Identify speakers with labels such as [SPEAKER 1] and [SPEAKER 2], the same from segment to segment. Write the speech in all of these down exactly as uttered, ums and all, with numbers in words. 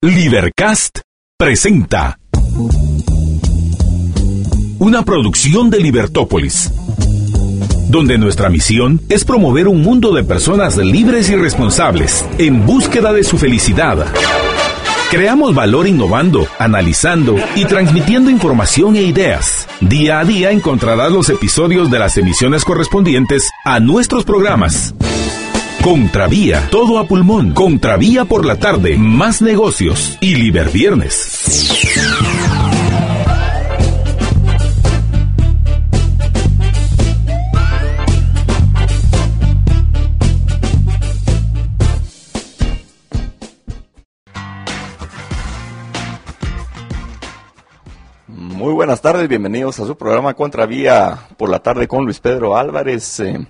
[SPEAKER 1] Libercast presenta una producción de Libertópolis, donde nuestra misión es promover un mundo de personas libres y responsables en búsqueda de su felicidad. Creamos valor innovando, analizando y transmitiendo información e ideas. Día a día encontrarás los episodios de las emisiones correspondientes a nuestros programas. Contravía, todo a pulmón. Contravía por la tarde, más negocios y Liberviernes.
[SPEAKER 2] Muy buenas tardes, bienvenidos a su programa Contravía por la tarde con Luis Pedro Álvarez. Eh,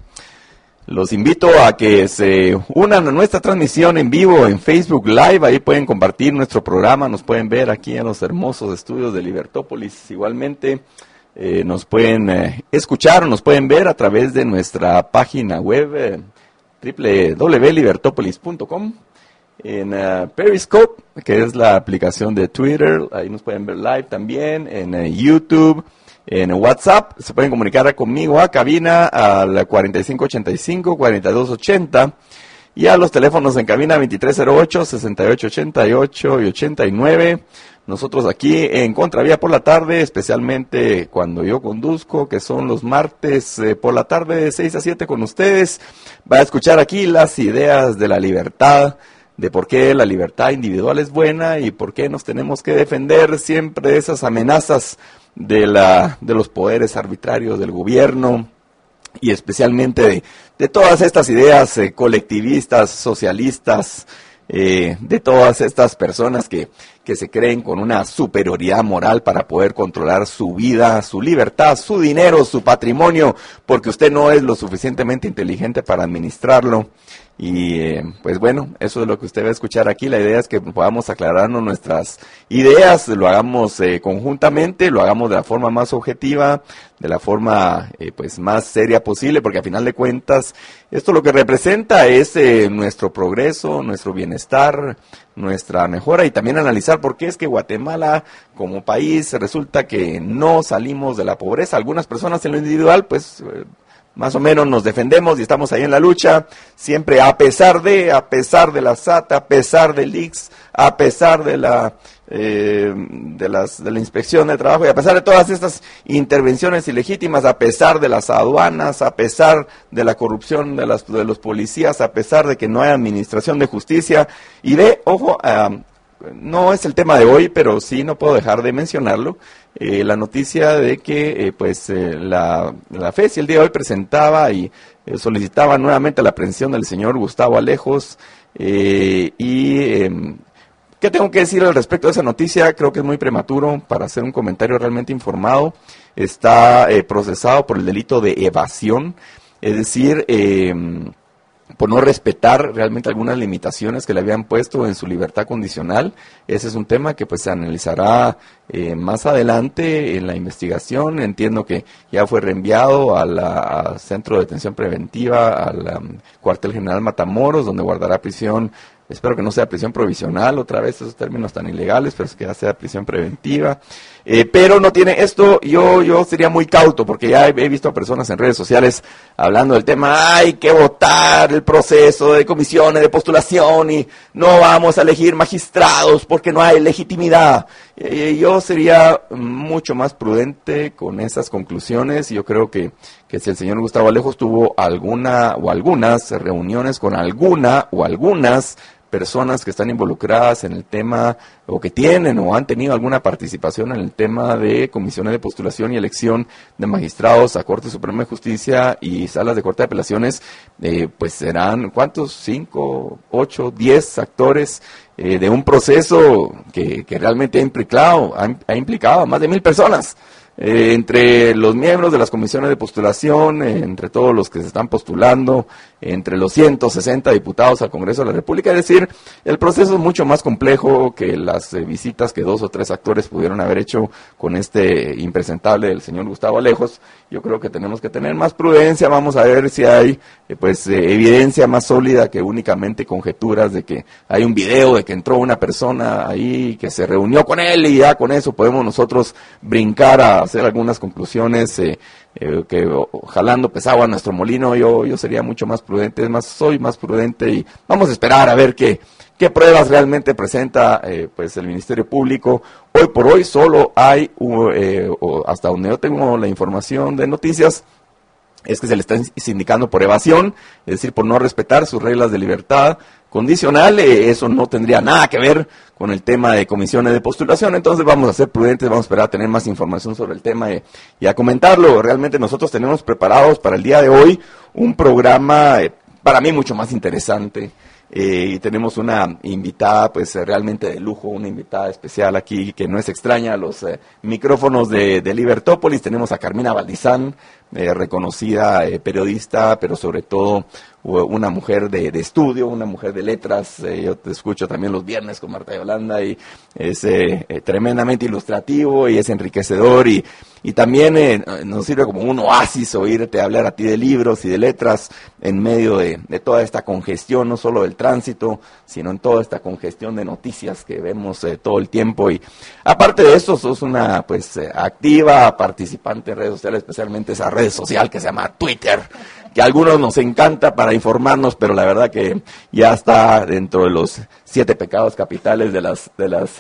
[SPEAKER 2] los invito a que se unan a nuestra transmisión en vivo en Facebook Live, ahí pueden compartir nuestro programa, nos pueden ver aquí en los hermosos estudios de Libertópolis. Igualmente eh, nos pueden eh, escuchar o nos pueden ver a través de nuestra página web eh, doble u doble u doble u punto libertópolis punto com. En uh, Periscope, que es la aplicación de Twitter, ahí nos pueden ver live también, en uh, YouTube, en WhatsApp, se pueden comunicar conmigo a cabina al cuarenta y cinco ochenta y cinco, cuarenta y dos ochenta y a los teléfonos en cabina veintitrés cero ocho, sesenta y ocho ochenta y ocho y ochenta y nueve. Nosotros aquí en Contravía por la tarde, especialmente cuando yo conduzco, que son los martes eh, por la tarde de seis a siete con ustedes, va a escuchar aquí las ideas de la libertad, de por qué la libertad individual es buena y por qué nos tenemos que defender siempre de esas amenazas de, la, de los poderes arbitrarios del gobierno y especialmente de, de todas estas ideas eh, colectivistas, socialistas, eh, de todas estas personas que, que se creen con una superioridad moral para poder controlar su vida, su libertad, su dinero, su patrimonio, porque usted no es lo suficientemente inteligente para administrarlo. Y eh, pues bueno, eso es lo que usted va a escuchar aquí. La idea es que podamos aclararnos nuestras ideas, lo hagamos eh, conjuntamente, lo hagamos de la forma más objetiva, de la forma eh, pues más seria posible, porque a final de cuentas esto lo que representa es eh, nuestro progreso, nuestro bienestar, nuestra mejora, y también analizar por qué es que Guatemala como país resulta que no salimos de la pobreza. Algunas personas en lo individual pues eh, más o menos nos defendemos y estamos ahí en la lucha, siempre a pesar de, a pesar de la S A T, a pesar del I X, a pesar de la, eh, de las, de la inspección de trabajo y a pesar de todas estas intervenciones ilegítimas, a pesar de las aduanas, a pesar de la corrupción de, las, de los policías, a pesar de que no hay administración de justicia. Y ve, ojo, uh, no es el tema de hoy, pero sí no puedo dejar de mencionarlo. Eh, la noticia de que eh, pues eh, la, la F E S I el día de hoy presentaba y eh, solicitaba nuevamente la aprehensión del señor Gustavo Alejos. Eh, y eh, ¿qué tengo que decir al respecto de esa noticia? Creo que es muy prematuro para hacer un comentario realmente informado. Está eh, procesado por el delito de evasión, es decir, eh, por no respetar realmente algunas limitaciones que le habían puesto en su libertad condicional. Ese es un tema que pues se analizará eh, más adelante en la investigación. Entiendo que ya fue reenviado a la, al Centro de Detención Preventiva, al um, Cuartel General Matamoros, donde guardará prisión. Espero que no sea prisión provisional, otra vez esos términos tan ilegales, pero es que ya sea prisión preventiva. Eh, pero no tiene esto, yo yo sería muy cauto, porque ya he, he visto a personas en redes sociales hablando del tema, hay que votar el proceso de comisiones de postulación y no vamos a elegir magistrados porque no hay legitimidad. Eh, yo sería mucho más prudente con esas conclusiones. Yo creo que, que si el señor Gustavo Alejos tuvo alguna o algunas reuniones con alguna o algunas personas que están involucradas en el tema o que tienen o han tenido alguna participación en el tema de comisiones de postulación y elección de magistrados a Corte Suprema de Justicia y salas de Corte de Apelaciones, eh, pues serán, ¿cuántos? ¿Cinco, ocho, diez actores eh, de un proceso que, que realmente ha implicado, ha, ha implicado a más de mil personas? Eh, entre los miembros de las comisiones de postulación, eh, entre todos los que se están postulando, entre los ciento sesenta diputados al Congreso de la República. Es decir, el proceso es mucho más complejo que las eh, visitas que dos o tres actores pudieron haber hecho con este impresentable del señor Gustavo Alejos. Yo creo que tenemos que tener más prudencia, vamos a ver si hay eh, pues eh, evidencia más sólida que únicamente conjeturas de que hay un video de que entró una persona ahí que se reunió con él y ya con eso podemos nosotros brincar a hacer algunas conclusiones eh, eh, que o, jalando pesado a nuestro molino. Yo, yo sería mucho más prudente, es más, soy más prudente y vamos a esperar a ver qué ¿Qué pruebas realmente presenta eh, pues el Ministerio Público? Hoy por hoy solo hay, uh, eh, o hasta donde yo tengo la información de noticias, es que se le está sindicando por evasión, es decir, por no respetar sus reglas de libertad condicional. Eh, eso no tendría nada que ver con el tema de comisiones de postulación. Entonces vamos a ser prudentes, vamos a esperar a tener más información sobre el tema eh, y a comentarlo. Realmente nosotros tenemos preparados para el día de hoy un programa eh, para mí mucho más interesante. Eh, y tenemos una invitada pues eh, realmente de lujo, una invitada especial aquí que no es extraña a los eh, micrófonos de, de Libertópolis. Tenemos a Carmina Valdizán, eh, reconocida eh, periodista, pero sobre todo una mujer de, de estudio, una mujer de letras. Eh, yo te escucho también los viernes con Marta Yolanda y es eh, eh, tremendamente ilustrativo y es enriquecedor y, y también eh, nos sirve como un oasis oírte hablar a ti de libros y de letras en medio de, de toda esta congestión, no solo del tránsito, sino en toda esta congestión de noticias que vemos eh, todo el tiempo. Y aparte de eso, sos una pues eh, activa participante en redes sociales, especialmente esa red social que se llama Twitter, que a algunos nos encanta para informarnos, pero la verdad que ya está dentro de los siete pecados capitales de las de las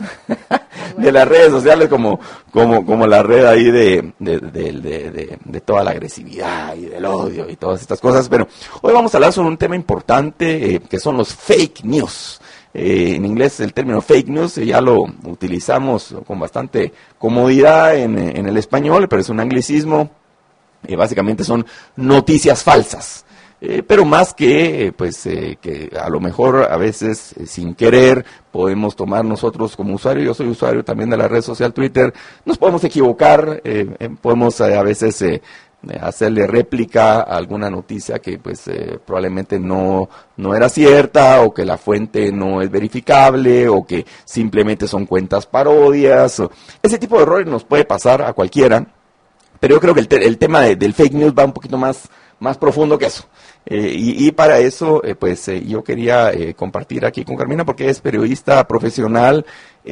[SPEAKER 2] de las redes sociales, como como como la red ahí de de, de, de, de de toda la agresividad y del odio y todas estas cosas. Pero hoy vamos a hablar sobre un tema importante eh, que son los fake news. Eh, en inglés el término fake news eh, ya lo utilizamos con bastante comodidad en, en el español, pero es un anglicismo. Eh, básicamente son noticias falsas, eh, pero más que, eh, pues, eh, que a lo mejor a veces eh, sin querer podemos tomar nosotros como usuario, yo soy usuario también de la red social Twitter, nos podemos equivocar, eh, eh, podemos eh, a veces eh, hacerle réplica a alguna noticia que pues eh, probablemente no, no era cierta, o que la fuente no es verificable, o que simplemente son cuentas parodias. O, ese tipo de errores nos puede pasar a cualquiera. Pero yo creo que el, te el tema de, del fake news va un poquito más, más profundo que eso. Eh, y, y para eso, eh, pues eh, yo quería eh, compartir aquí con Carmina, porque es periodista profesional,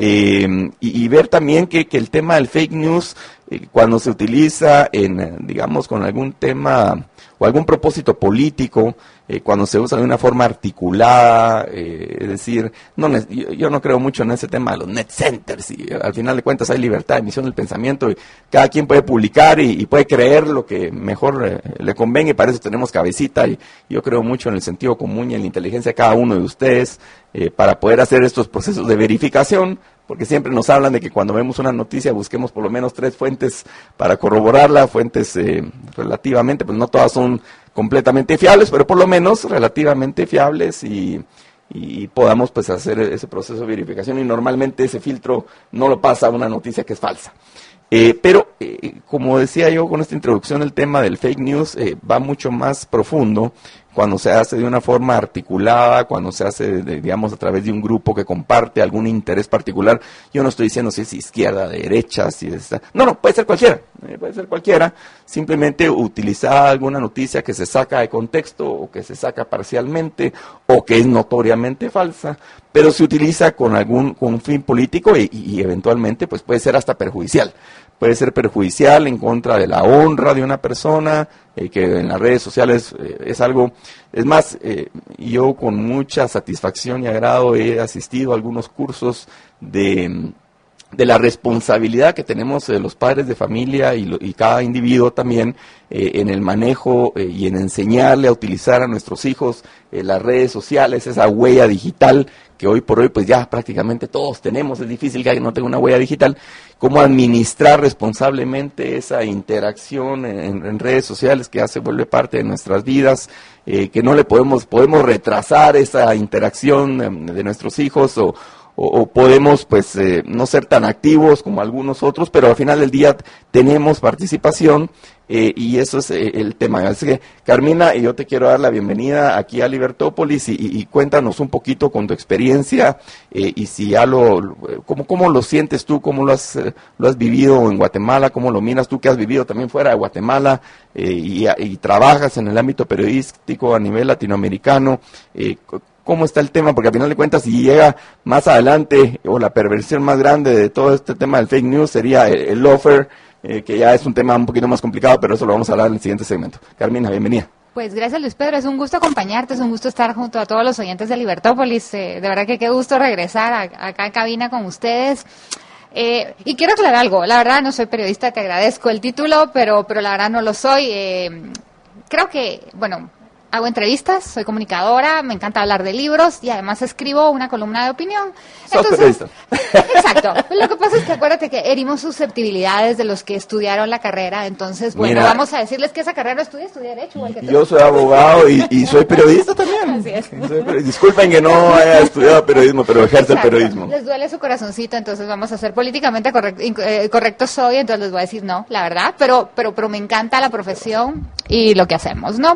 [SPEAKER 2] eh, y, y ver también que, que el tema del fake news, eh, cuando se utiliza en, digamos, con algún tema o algún propósito político, eh, cuando se usa de una forma articulada, eh, es decir, no, yo, yo no creo mucho en ese tema de los net centers, y al final de cuentas hay libertad de emisión del pensamiento, y cada quien puede publicar y, y puede creer lo que mejor eh, le convenga, y para eso tenemos cabecita, y yo creo mucho en el sentido común y en la inteligencia de cada uno de ustedes, eh, para poder hacer estos procesos de verificación, porque siempre nos hablan de que cuando vemos una noticia busquemos por lo menos tres fuentes para corroborarla, fuentes eh, relativamente, pues no todas son completamente fiables, pero por lo menos relativamente fiables, y, y podamos pues hacer ese proceso de verificación, y normalmente ese filtro no lo pasa a una noticia que es falsa. Eh, pero, eh, como decía yo con esta introducción, el tema del fake news eh, va mucho más profundo cuando se hace de una forma articulada, cuando se hace, de, digamos, a través de un grupo que comparte algún interés particular. Yo no estoy diciendo si es izquierda, derecha, si es... No, no, puede ser cualquiera, eh, puede ser cualquiera. Simplemente utilizar alguna noticia que se saca de contexto, o que se saca parcialmente, o que es notoriamente falsa, pero se utiliza con algún con un fin político y, y eventualmente pues puede ser hasta perjudicial. Puede ser perjudicial en contra de la honra de una persona, eh, que en las redes sociales eh, es algo... Es más, eh, yo con mucha satisfacción y agrado he asistido a algunos cursos de, de la responsabilidad que tenemos eh, los padres de familia y, lo, y cada individuo también eh, en el manejo eh, y en enseñarle a utilizar a nuestros hijos eh, las redes sociales, esa huella digital que hoy por hoy pues ya prácticamente todos tenemos. Es difícil que alguien no tenga una huella digital. Cómo administrar responsablemente esa interacción en, en redes sociales que ya se vuelve parte de nuestras vidas, eh, que no le podemos podemos retrasar esa interacción de, de nuestros hijos, o, o, o podemos pues eh, no ser tan activos como algunos otros, pero al final del día tenemos participación. Eh, y eso es eh, el tema. Así que, Carmina, yo te quiero dar la bienvenida aquí a Libertópolis y, y, y cuéntanos un poquito con tu experiencia eh, y si ya lo, cómo, cómo lo sientes tú, cómo lo has, eh, lo has vivido en Guatemala, cómo lo miras tú que has vivido también fuera de Guatemala eh, y, y trabajas en el ámbito periodístico a nivel latinoamericano. Eh, ¿Cómo está el tema? Porque al final de cuentas, si llega más adelante, o la perversión más grande de todo este tema del fake news sería el, el lawfare, Eh, que ya es un tema un poquito más complicado, pero eso lo vamos a hablar en el siguiente segmento. Carmina, bienvenida.
[SPEAKER 3] Pues gracias, Luis Pedro, es un gusto acompañarte, es un gusto estar junto a todos los oyentes de Libertópolis, eh, de verdad que qué gusto regresar a, acá en cabina con ustedes. Eh, y quiero aclarar algo, la verdad no soy periodista, te agradezco el título, pero, pero la verdad no lo soy. Eh, creo que, bueno, hago entrevistas, soy comunicadora, me encanta hablar de libros y además escribo una columna de opinión.
[SPEAKER 2] Sos periodista.
[SPEAKER 3] Exacto. Lo que pasa es que acuérdate que herimos susceptibilidades de los que estudiaron la carrera, entonces, bueno,
[SPEAKER 2] Mira,
[SPEAKER 3] vamos a decirles que esa carrera no estudia, estudia Derecho. Igual que
[SPEAKER 2] yo soy abogado y, y soy periodista también.
[SPEAKER 3] Así es.
[SPEAKER 2] Soy peri- Disculpen que no haya estudiado periodismo, pero ejerzo el
[SPEAKER 3] Exacto.
[SPEAKER 2] periodismo.
[SPEAKER 3] Les duele su corazoncito, entonces vamos a ser políticamente correct, inc- eh, correctos hoy, entonces les voy a decir no, la verdad, pero, pero, pero me encanta la profesión y lo que hacemos, ¿no?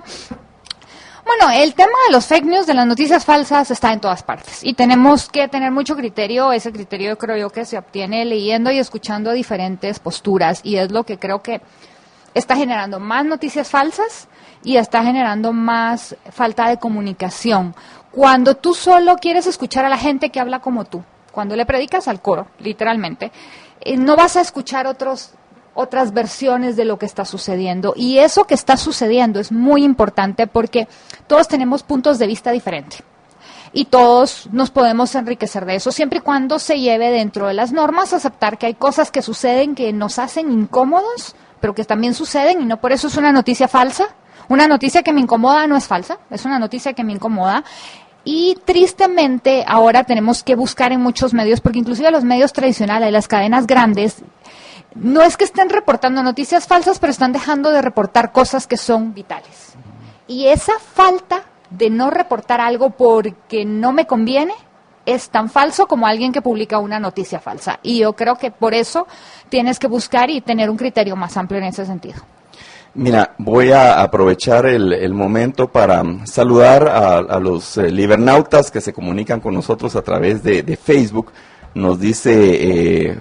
[SPEAKER 3] Bueno, el tema de los fake news, de las noticias falsas, está en todas partes y tenemos que tener mucho criterio. Ese criterio creo yo que se obtiene leyendo y escuchando diferentes posturas y es lo que creo que está generando más noticias falsas y está generando más falta de comunicación. Cuando tú solo quieres escuchar a la gente que habla como tú, cuando le predicas al coro, literalmente, eh, no vas a escuchar otros otras versiones de lo que está sucediendo. Y eso que está sucediendo es muy importante porque todos tenemos puntos de vista diferentes. Y todos nos podemos enriquecer de eso, siempre y cuando se lleve dentro de las normas, aceptar que hay cosas que suceden que nos hacen incómodos, pero que también suceden y no por eso es una noticia falsa. Una noticia que me incomoda no es falsa, es una noticia que me incomoda. Y tristemente ahora tenemos que buscar en muchos medios, porque inclusive los medios tradicionales, las cadenas grandes, no es que estén reportando noticias falsas, pero están dejando de reportar cosas que son vitales. Y esa falta de no reportar algo porque no me conviene es tan falso como alguien que publica una noticia falsa. Y yo creo que por eso tienes que buscar y tener un criterio más amplio en ese sentido.
[SPEAKER 2] Mira, voy a aprovechar el, el momento para saludar a, a los eh, libernautas que se comunican con nosotros a través de, de Facebook. Nos dice eh,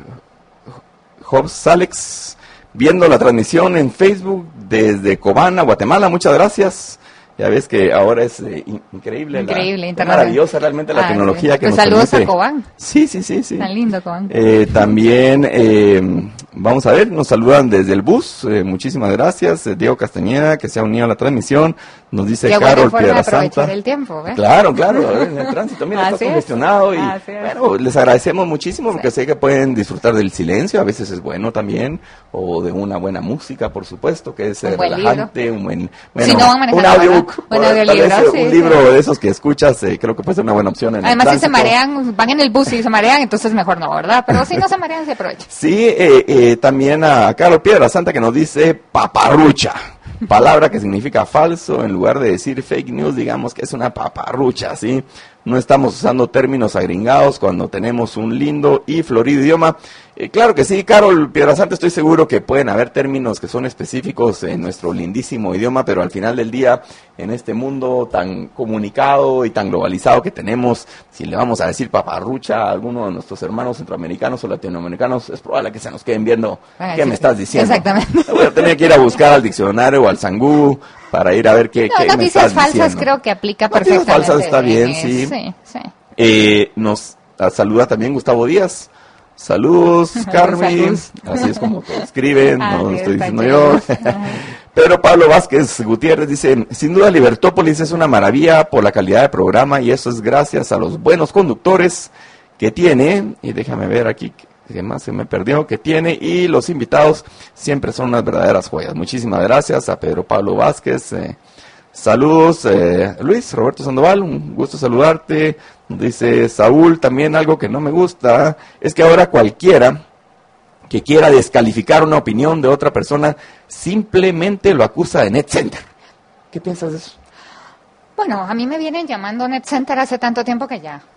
[SPEAKER 2] Hobbs Alex, viendo la transmisión en Facebook desde Cobana, Guatemala, muchas gracias. Ya ves que ahora es eh, in- increíble,
[SPEAKER 3] Increíble,
[SPEAKER 2] la,
[SPEAKER 3] internet.
[SPEAKER 2] maravillosa realmente la
[SPEAKER 3] Ah,
[SPEAKER 2] tecnología
[SPEAKER 3] sí.
[SPEAKER 2] que
[SPEAKER 3] Pues
[SPEAKER 2] nos
[SPEAKER 3] saludos
[SPEAKER 2] permite.
[SPEAKER 3] a Cobán.
[SPEAKER 2] Sí, sí, sí, sí.
[SPEAKER 3] Tan lindo, Cobán.
[SPEAKER 2] Eh, también, eh, vamos a ver, nos saludan desde el bus, eh, muchísimas gracias, eh, Diego Castañeda, que se ha unido a la transmisión, nos dice
[SPEAKER 3] Qué buena
[SPEAKER 2] Carol
[SPEAKER 3] forma de aprovechar
[SPEAKER 2] Piedrasanta.
[SPEAKER 3] el tiempo, ¿ves?
[SPEAKER 2] Claro, claro, en el tránsito, mira, está
[SPEAKER 3] Así es.
[SPEAKER 2] congestionado y
[SPEAKER 3] Así es.
[SPEAKER 2] bueno, les agradecemos muchísimo porque
[SPEAKER 3] Sí.
[SPEAKER 2] sé que pueden disfrutar del silencio, a veces es bueno también, o de una buena música, por supuesto, que es
[SPEAKER 3] Un
[SPEAKER 2] eh,
[SPEAKER 3] buen
[SPEAKER 2] relajante, un buen, bueno,
[SPEAKER 3] Si no van manejando,
[SPEAKER 2] un audiobook,
[SPEAKER 3] ¿verdad? Un
[SPEAKER 2] tal vez,
[SPEAKER 3] audiolibro,
[SPEAKER 2] eh,
[SPEAKER 3] sí,
[SPEAKER 2] un
[SPEAKER 3] sí.
[SPEAKER 2] libro de esos que escuchas, eh, creo que puede ser una buena opción en el
[SPEAKER 3] Además, si se
[SPEAKER 2] tránsito.
[SPEAKER 3] marean, van en el bus y se marean, entonces mejor no, ¿verdad? Pero si no se marean, se aprovecha.
[SPEAKER 2] Sí, eh, eh, también a Carol Piedrasanta que nos dice paparrucha, palabra que significa falso, en lugar de decir fake news, digamos que es una paparrucha, ¿sí? No estamos usando términos agringados cuando tenemos un lindo y florido idioma. Eh, claro que sí, Carol Piedrasanta, estoy seguro que pueden haber términos que son específicos en nuestro lindísimo idioma, pero al final del día, en este mundo tan comunicado y tan globalizado que tenemos, si le vamos a decir paparrucha a alguno de nuestros hermanos centroamericanos o latinoamericanos, es probable que se nos queden viendo
[SPEAKER 3] Ah,
[SPEAKER 2] qué
[SPEAKER 3] sí,
[SPEAKER 2] me
[SPEAKER 3] sí.
[SPEAKER 2] estás diciendo.
[SPEAKER 3] Exactamente.
[SPEAKER 2] Voy a tener que ir a buscar al diccionario o al sangú para ir a ver qué,
[SPEAKER 3] No,
[SPEAKER 2] qué me
[SPEAKER 3] noticias
[SPEAKER 2] estás
[SPEAKER 3] falsas
[SPEAKER 2] diciendo.
[SPEAKER 3] creo que aplica
[SPEAKER 2] Noticias
[SPEAKER 3] perfectamente.
[SPEAKER 2] falsas está bien,
[SPEAKER 3] eh,
[SPEAKER 2] sí.
[SPEAKER 3] Sí, sí.
[SPEAKER 2] Eh, nos ah, saluda también Gustavo Díaz. Saludos, Carmen.
[SPEAKER 3] Saludos.
[SPEAKER 2] Así es como te escriben,
[SPEAKER 3] Ah,
[SPEAKER 2] no lo
[SPEAKER 3] sí,
[SPEAKER 2] estoy
[SPEAKER 3] está
[SPEAKER 2] diciendo yo.
[SPEAKER 3] chévere. Ajá.
[SPEAKER 2] Pedro Pablo Vázquez Gutiérrez dice, sin duda Libertópolis es una maravilla por la calidad de programa y eso es gracias a los buenos conductores que tiene, y déjame ver aquí que más se me perdió, que tiene, y los invitados siempre son unas verdaderas joyas. Muchísimas gracias a Pedro Pablo Vázquez. Eh, saludos, eh, Luis Roberto Sandoval, un gusto saludarte. Dice Saúl, también algo que no me gusta, es que ahora cualquiera que quiera descalificar una opinión de otra persona, simplemente lo acusa de Net Center. ¿Qué piensas de eso?
[SPEAKER 3] Bueno, a mí me vienen llamando Net Center hace tanto tiempo que ya.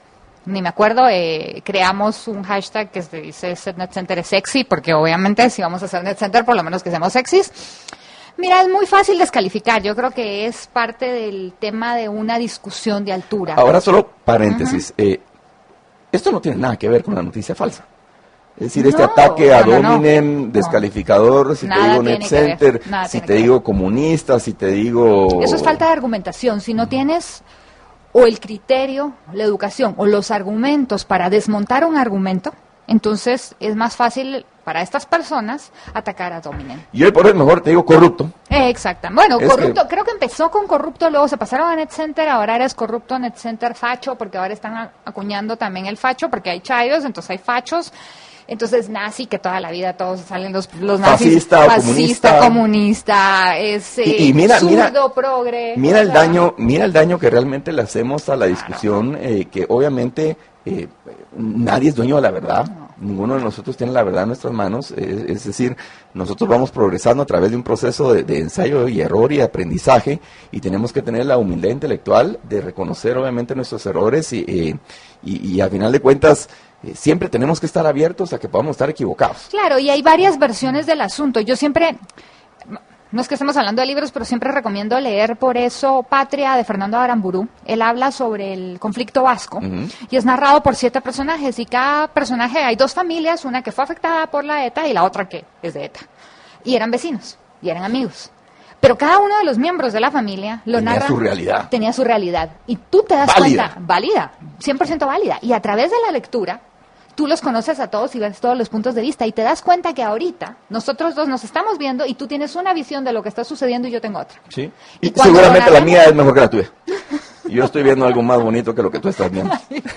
[SPEAKER 3] ni me acuerdo, eh, creamos un hashtag que se dice NetCenter es sexy, porque obviamente si vamos a hacer NetCenter, por lo menos que seamos sexys. Mira, es muy fácil descalificar. Yo creo que es parte del tema de una discusión de altura.
[SPEAKER 2] Ahora solo paréntesis. Uh-huh. eh, esto no tiene nada que ver con la noticia falsa. Es decir,
[SPEAKER 3] no,
[SPEAKER 2] este ataque a
[SPEAKER 3] no, no,
[SPEAKER 2] Dominem,
[SPEAKER 3] no.
[SPEAKER 2] descalificador, si
[SPEAKER 3] Nada
[SPEAKER 2] te digo NetCenter, si te digo comunista, si te digo...
[SPEAKER 3] Eso es falta de argumentación. Si no tienes o el criterio, la educación o los argumentos para desmontar un argumento, entonces es más fácil para estas personas atacar a Dominem.
[SPEAKER 2] Y hoy por hoy mejor te digo corrupto.
[SPEAKER 3] Eh, exacto. Bueno,
[SPEAKER 2] es
[SPEAKER 3] corrupto,
[SPEAKER 2] que...
[SPEAKER 3] creo que empezó con corrupto, luego se pasaron a NetCenter, ahora eres corrupto NetCenter facho, porque ahora están acuñando también el facho, porque hay chayos, entonces hay fachos. Entonces, nazi, que toda la vida todos salen los, los nazis.
[SPEAKER 2] Fascista,
[SPEAKER 3] fascista,
[SPEAKER 2] comunista.
[SPEAKER 3] comunista, es eh,
[SPEAKER 2] y, y mira,
[SPEAKER 3] zurdo,
[SPEAKER 2] mira,
[SPEAKER 3] progre.
[SPEAKER 2] Mira el daño, mira el daño que realmente le hacemos a la discusión, eh, que obviamente eh, nadie es dueño de la verdad. No. Ninguno de nosotros tiene la verdad en nuestras manos, eh, es decir, nosotros vamos progresando a través de un proceso de, de ensayo y error y aprendizaje, y tenemos que tener la humildad intelectual de reconocer obviamente nuestros errores y, eh, y, y a final de cuentas eh, siempre tenemos que estar abiertos a que podamos estar equivocados.
[SPEAKER 3] Claro, y hay varias versiones del asunto. Yo siempre... No es que estemos hablando de libros, pero siempre recomiendo leer por eso Patria de Fernando Aramburu. Él habla sobre el conflicto vasco uh-huh. y es narrado por siete personajes, y cada personaje, hay dos familias, una que fue afectada por la ETA y la otra que es de ETA. Y eran vecinos, y eran amigos. Pero cada uno de los miembros de la familia lo
[SPEAKER 2] tenía
[SPEAKER 3] narra...
[SPEAKER 2] su realidad.
[SPEAKER 3] Tenía su realidad. Y tú te das
[SPEAKER 2] válida.
[SPEAKER 3] cuenta, válida, cien por ciento válida. Y a través de la lectura... tú los conoces a todos y ves todos los puntos de vista y te das cuenta que ahorita nosotros dos nos estamos viendo y tú tienes una visión de lo que está sucediendo y yo tengo otra.
[SPEAKER 2] Sí. Y, y seguramente la mía es mejor que la tuya. Yo estoy viendo algo más bonito que lo que tú estás viendo.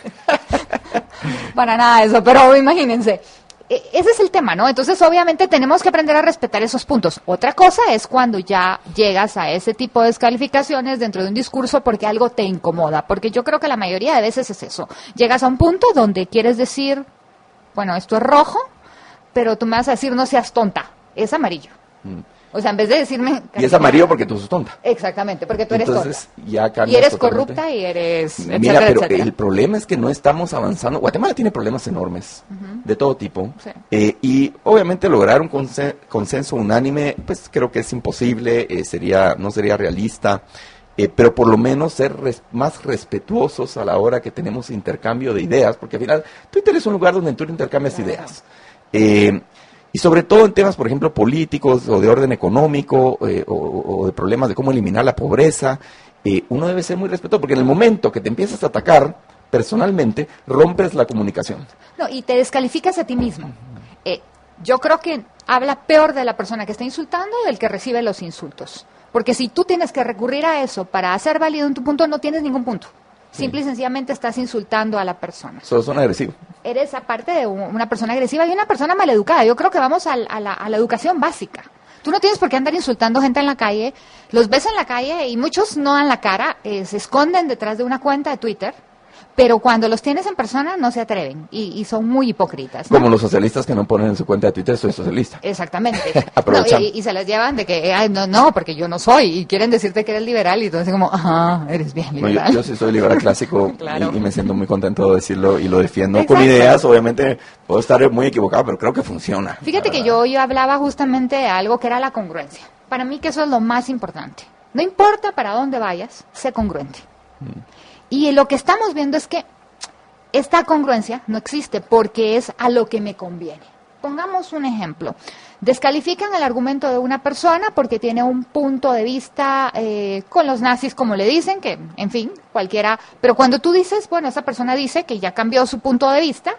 [SPEAKER 3] Para nada de eso, pero imagínense. Ese es el tema, ¿no? Entonces, obviamente, tenemos que aprender a respetar esos puntos. Otra cosa es cuando ya llegas a ese tipo de descalificaciones dentro de un discurso porque algo te incomoda. Porque yo creo que la mayoría de veces es eso. Llegas a un punto donde quieres decir, bueno, esto es rojo, pero tú me vas a decir, no seas tonta, es amarillo. Mm. O sea, en vez de decirme...
[SPEAKER 2] Y es amarillo porque tú sos tonta.
[SPEAKER 3] Exactamente, porque tú eres
[SPEAKER 2] Entonces,
[SPEAKER 3] tonta.
[SPEAKER 2] Ya
[SPEAKER 3] y eres
[SPEAKER 2] totalmente.
[SPEAKER 3] corrupta y eres...
[SPEAKER 2] Mira,
[SPEAKER 3] etcétera,
[SPEAKER 2] pero
[SPEAKER 3] etcétera.
[SPEAKER 2] El problema es que no estamos avanzando. Guatemala tiene problemas enormes, uh-huh. de todo tipo.
[SPEAKER 3] Sí.
[SPEAKER 2] Eh, y obviamente lograr un consen- consenso unánime, pues creo que es imposible, eh, sería no sería realista. Eh, pero por lo menos ser res- más respetuosos a la hora que tenemos intercambio de ideas, porque al final Twitter es un lugar donde tú intercambias claro. ideas. Eh, Y sobre todo en temas, por ejemplo, políticos o de orden económico eh, o, o de problemas de cómo eliminar la pobreza, eh, uno debe ser muy respetuoso, porque en el momento que te empiezas a atacar personalmente, rompes la comunicación.
[SPEAKER 3] No, y te descalificas a ti mismo. Eh, yo creo que habla peor de la persona que está insultando del que recibe los insultos. Porque si tú tienes que recurrir a eso para hacer válido en tu punto, no tienes ningún punto. Simple sí. y sencillamente estás insultando a la persona.
[SPEAKER 2] Solo son agresivos.
[SPEAKER 3] Eres aparte de una persona agresiva y una persona maleducada. Yo creo que vamos a, a, la, a la educación básica. Tú no tienes por qué andar insultando gente en la calle. Los ves en la calle y muchos no dan la cara, eh, se esconden detrás de una cuenta de Twitter. Pero cuando los tienes en persona no se atreven y, y son muy hipócritas, ¿no?
[SPEAKER 2] Como los socialistas que no ponen en su cuenta de Twitter, soy socialista.
[SPEAKER 3] Exactamente.
[SPEAKER 2] Aprovechan.
[SPEAKER 3] No, y, y se les llevan de que, ay, no, no, porque yo no soy. Y quieren decirte que eres liberal y entonces como, ajá, eres bien liberal.
[SPEAKER 2] No, yo, yo sí soy liberal clásico
[SPEAKER 3] claro.
[SPEAKER 2] y, y me siento muy contento de decirlo y lo defiendo. Exacto. Con ideas, obviamente puedo estar muy equivocado, pero creo que funciona.
[SPEAKER 3] Fíjate que yo, yo hablaba justamente de algo que era la congruencia. Para mí que eso es lo más importante. No importa para dónde vayas, sé congruente. Mm. Y lo que estamos viendo es que esta congruencia no existe porque es a lo que me conviene. Pongamos un ejemplo. Descalifican el argumento de una persona porque tiene un punto de vista eh, con los nazis, como le dicen, que, en fin, cualquiera. Pero cuando tú dices, bueno, esa persona dice que ya cambió su punto de vista,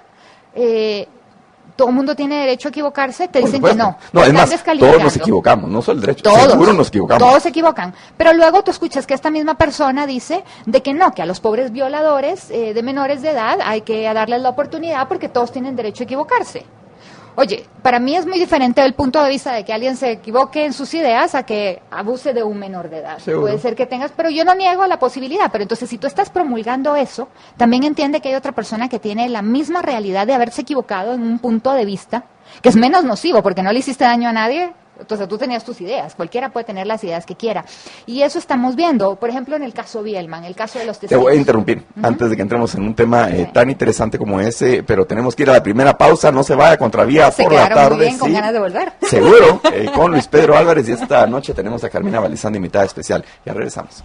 [SPEAKER 3] eh, todo el mundo tiene derecho a equivocarse, te dicen que no.
[SPEAKER 2] No, es más, todos nos equivocamos, no solo el derecho,
[SPEAKER 3] todos,
[SPEAKER 2] seguro nos equivocamos.
[SPEAKER 3] Todos se equivocan, pero luego tú escuchas que esta misma persona dice de que no, que a los pobres violadores eh, de menores de edad hay que darles la oportunidad porque todos tienen derecho a equivocarse. Oye, para mí es muy diferente el punto de vista de que alguien se equivoque en sus ideas a que abuse de un menor de edad.
[SPEAKER 2] Seguro.
[SPEAKER 3] Puede ser que tengas, pero yo no niego la posibilidad. Pero entonces, si tú estás promulgando eso, también entiende que hay otra persona que tiene la misma realidad de haberse equivocado en un punto de vista que es menos nocivo, porque no le hiciste daño a nadie, Entonces tú tenías tus ideas, cualquiera puede tener las ideas que quiera. Y eso estamos viendo, por ejemplo, en el caso Bielman, el caso de los testigos.
[SPEAKER 2] Te voy a interrumpir uh-huh. antes de que entremos en un tema eh, sí. tan interesante como ese, pero tenemos que ir a la primera pausa, no se vaya, Contravía
[SPEAKER 3] se
[SPEAKER 2] por la tarde.
[SPEAKER 3] Muy bien, con
[SPEAKER 2] sí,
[SPEAKER 3] ganas de volver.
[SPEAKER 2] Seguro, eh, con Luis Pedro Álvarez, y esta noche tenemos a Carmina Valizán de invitada especial. Ya regresamos.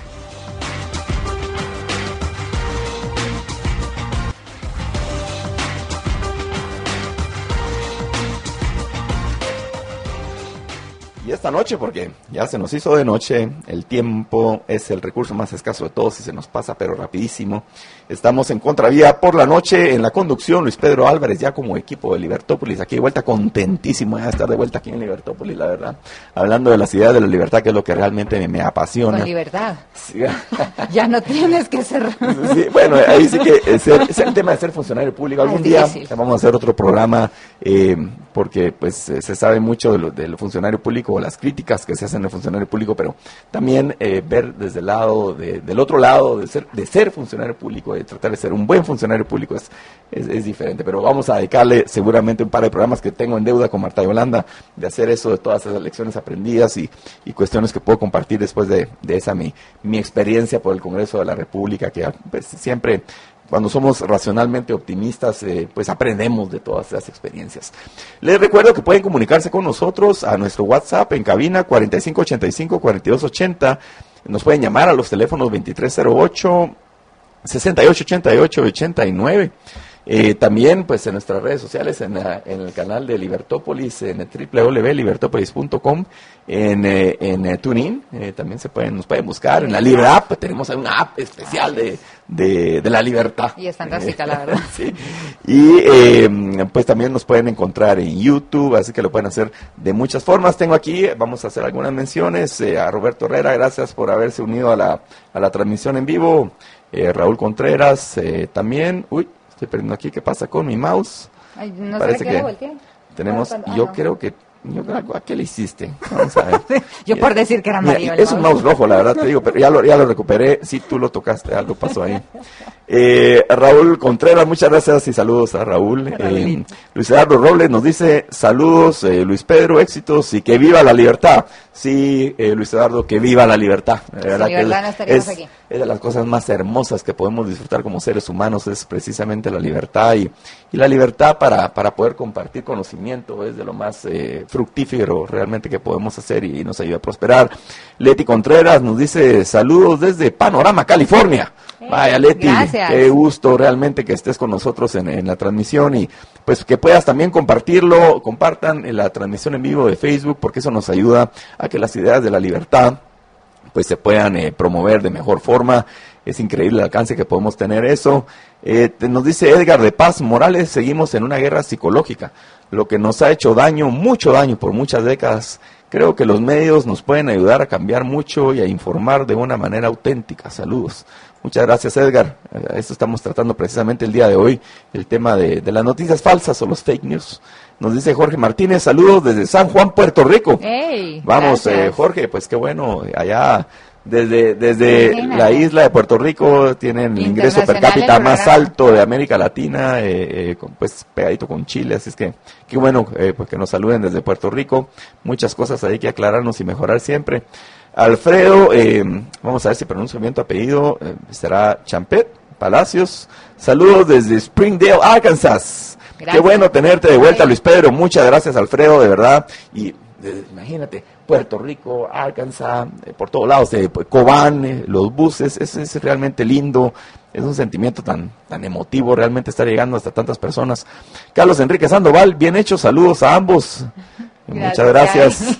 [SPEAKER 2] Y esta noche, porque ya se nos hizo de noche, el tiempo es el recurso más escaso de todos y se nos pasa pero rapidísimo. Estamos en Contravía por la noche, en la conducción Luis Pedro Álvarez, ya como equipo de Libertópolis, aquí de vuelta, contentísimo de estar de vuelta aquí en Libertópolis, la verdad. Hablando de las ideas de la libertad, que es lo que realmente me, me apasiona.
[SPEAKER 3] Con libertad. Sí. Ya no tienes que ser...
[SPEAKER 2] Sí, bueno, ahí sí que ser, es el tema de ser funcionario público. Algún día vamos a hacer otro programa, eh, porque pues se sabe mucho de lo, del funcionario público, o las críticas que se hacen al funcionario público, pero también eh, ver desde el lado, de, del otro lado, de ser, de ser funcionario público, de tratar de ser un buen funcionario público es, es, es diferente, pero vamos a dedicarle seguramente un par de programas que tengo en deuda con Marta Yolanda, de hacer eso, de todas esas lecciones aprendidas y, y cuestiones que puedo compartir después de, de esa mi, mi experiencia por el Congreso de la República, que pues, siempre... Cuando somos racionalmente optimistas, eh, pues aprendemos de todas esas experiencias. Les recuerdo que pueden comunicarse con nosotros a nuestro WhatsApp en cabina cuarenta y cinco ochenta y cinco cuarenta y dos ochenta. Nos pueden llamar a los teléfonos veintitrés cero ocho, sesenta y ocho ochenta y ocho, ochenta y nueve. Eh, también pues en nuestras redes sociales, en, la, en el canal de Libertópolis, en doble u doble u doble u punto libertópolis punto com, en, eh, en eh, TuneIn, eh, también se pueden, nos pueden buscar, en la Libre App, tenemos una app especial de, de, de la libertad.
[SPEAKER 3] Y es fantástica, eh, la verdad.
[SPEAKER 2] Sí. Y eh, pues también nos pueden encontrar en YouTube, así que lo pueden hacer de muchas formas. Tengo aquí, vamos a hacer algunas menciones, eh, a Roberto Herrera, gracias por haberse unido a la, a la transmisión en vivo, eh, Raúl Contreras, eh, también, uy, estoy perdiendo aquí, ¿qué pasa con mi mouse?
[SPEAKER 3] Ay, no
[SPEAKER 2] Parece
[SPEAKER 3] sé
[SPEAKER 2] que
[SPEAKER 3] qué
[SPEAKER 2] tenemos,
[SPEAKER 3] ah,
[SPEAKER 2] yo
[SPEAKER 3] no.
[SPEAKER 2] creo que, yo creo, ¿a qué le hiciste? Vamos a ver.
[SPEAKER 3] Yo por decir que era amarillo.
[SPEAKER 2] Es un mouse rojo, la verdad te digo, pero ya lo, ya lo recuperé, sí, tú lo tocaste, algo pasó ahí. Eh, Raúl Contreras, muchas gracias y saludos a Raúl. Eh, Luis Eduardo Robles nos dice, saludos, eh, Luis Pedro, éxitos y que viva la libertad. Sí, eh, Luis Eduardo, que viva la libertad.
[SPEAKER 3] De verdad que
[SPEAKER 2] no
[SPEAKER 3] estaríamos
[SPEAKER 2] es,
[SPEAKER 3] aquí.
[SPEAKER 2] Es de las cosas más hermosas que podemos disfrutar como seres humanos, es precisamente la libertad y, y la libertad para, para poder compartir conocimiento es de lo más eh, fructífero realmente que podemos hacer y, y nos ayuda a prosperar. Leti Contreras nos dice, saludos desde Panorama, California. Vaya, Leti,
[SPEAKER 3] gracias.
[SPEAKER 2] Qué gusto realmente que estés con nosotros en, en la transmisión y pues que puedas también compartirlo, compartan en la transmisión en vivo de Facebook porque eso nos ayuda a que las ideas de la libertad pues se puedan eh, promover de mejor forma. Es increíble el alcance que podemos tener eso. Eh, te, nos dice Edgar de Paz Morales, seguimos en una guerra psicológica, lo que nos ha hecho daño, mucho daño por muchas décadas. Creo que los medios nos pueden ayudar a cambiar mucho y a informar de una manera auténtica. Saludos. Muchas gracias, Edgar. Eh, esto estamos tratando precisamente el día de hoy, el tema de, de las noticias falsas o los fake news. Nos dice Jorge Martínez, saludos desde San Juan, Puerto Rico.
[SPEAKER 3] Hey,
[SPEAKER 2] Vamos, eh, Jorge, pues qué bueno, allá desde desde la isla de Puerto Rico tienen el ingreso per cápita más alto de América Latina, eh, eh, pues pegadito con Chile, así es que qué bueno eh, pues que nos saluden desde Puerto Rico. Muchas cosas hay que aclararnos y mejorar siempre. Alfredo, eh, vamos a ver si pronuncio bien tu apellido, eh, será Champet Palacios. Saludos desde Springdale, Arkansas. Gracias. Qué bueno tenerte de vuelta, Luis Pedro. Muchas gracias, Alfredo, de verdad. Y eh, imagínate, Puerto Rico, Arkansas, eh, por todos lados, eh, Cobán, eh, los buses, es, es realmente lindo. Es un sentimiento tan, tan emotivo realmente estar llegando hasta tantas personas. Carlos Enrique Sandoval, bien hecho, saludos a ambos. Gracias, muchas gracias.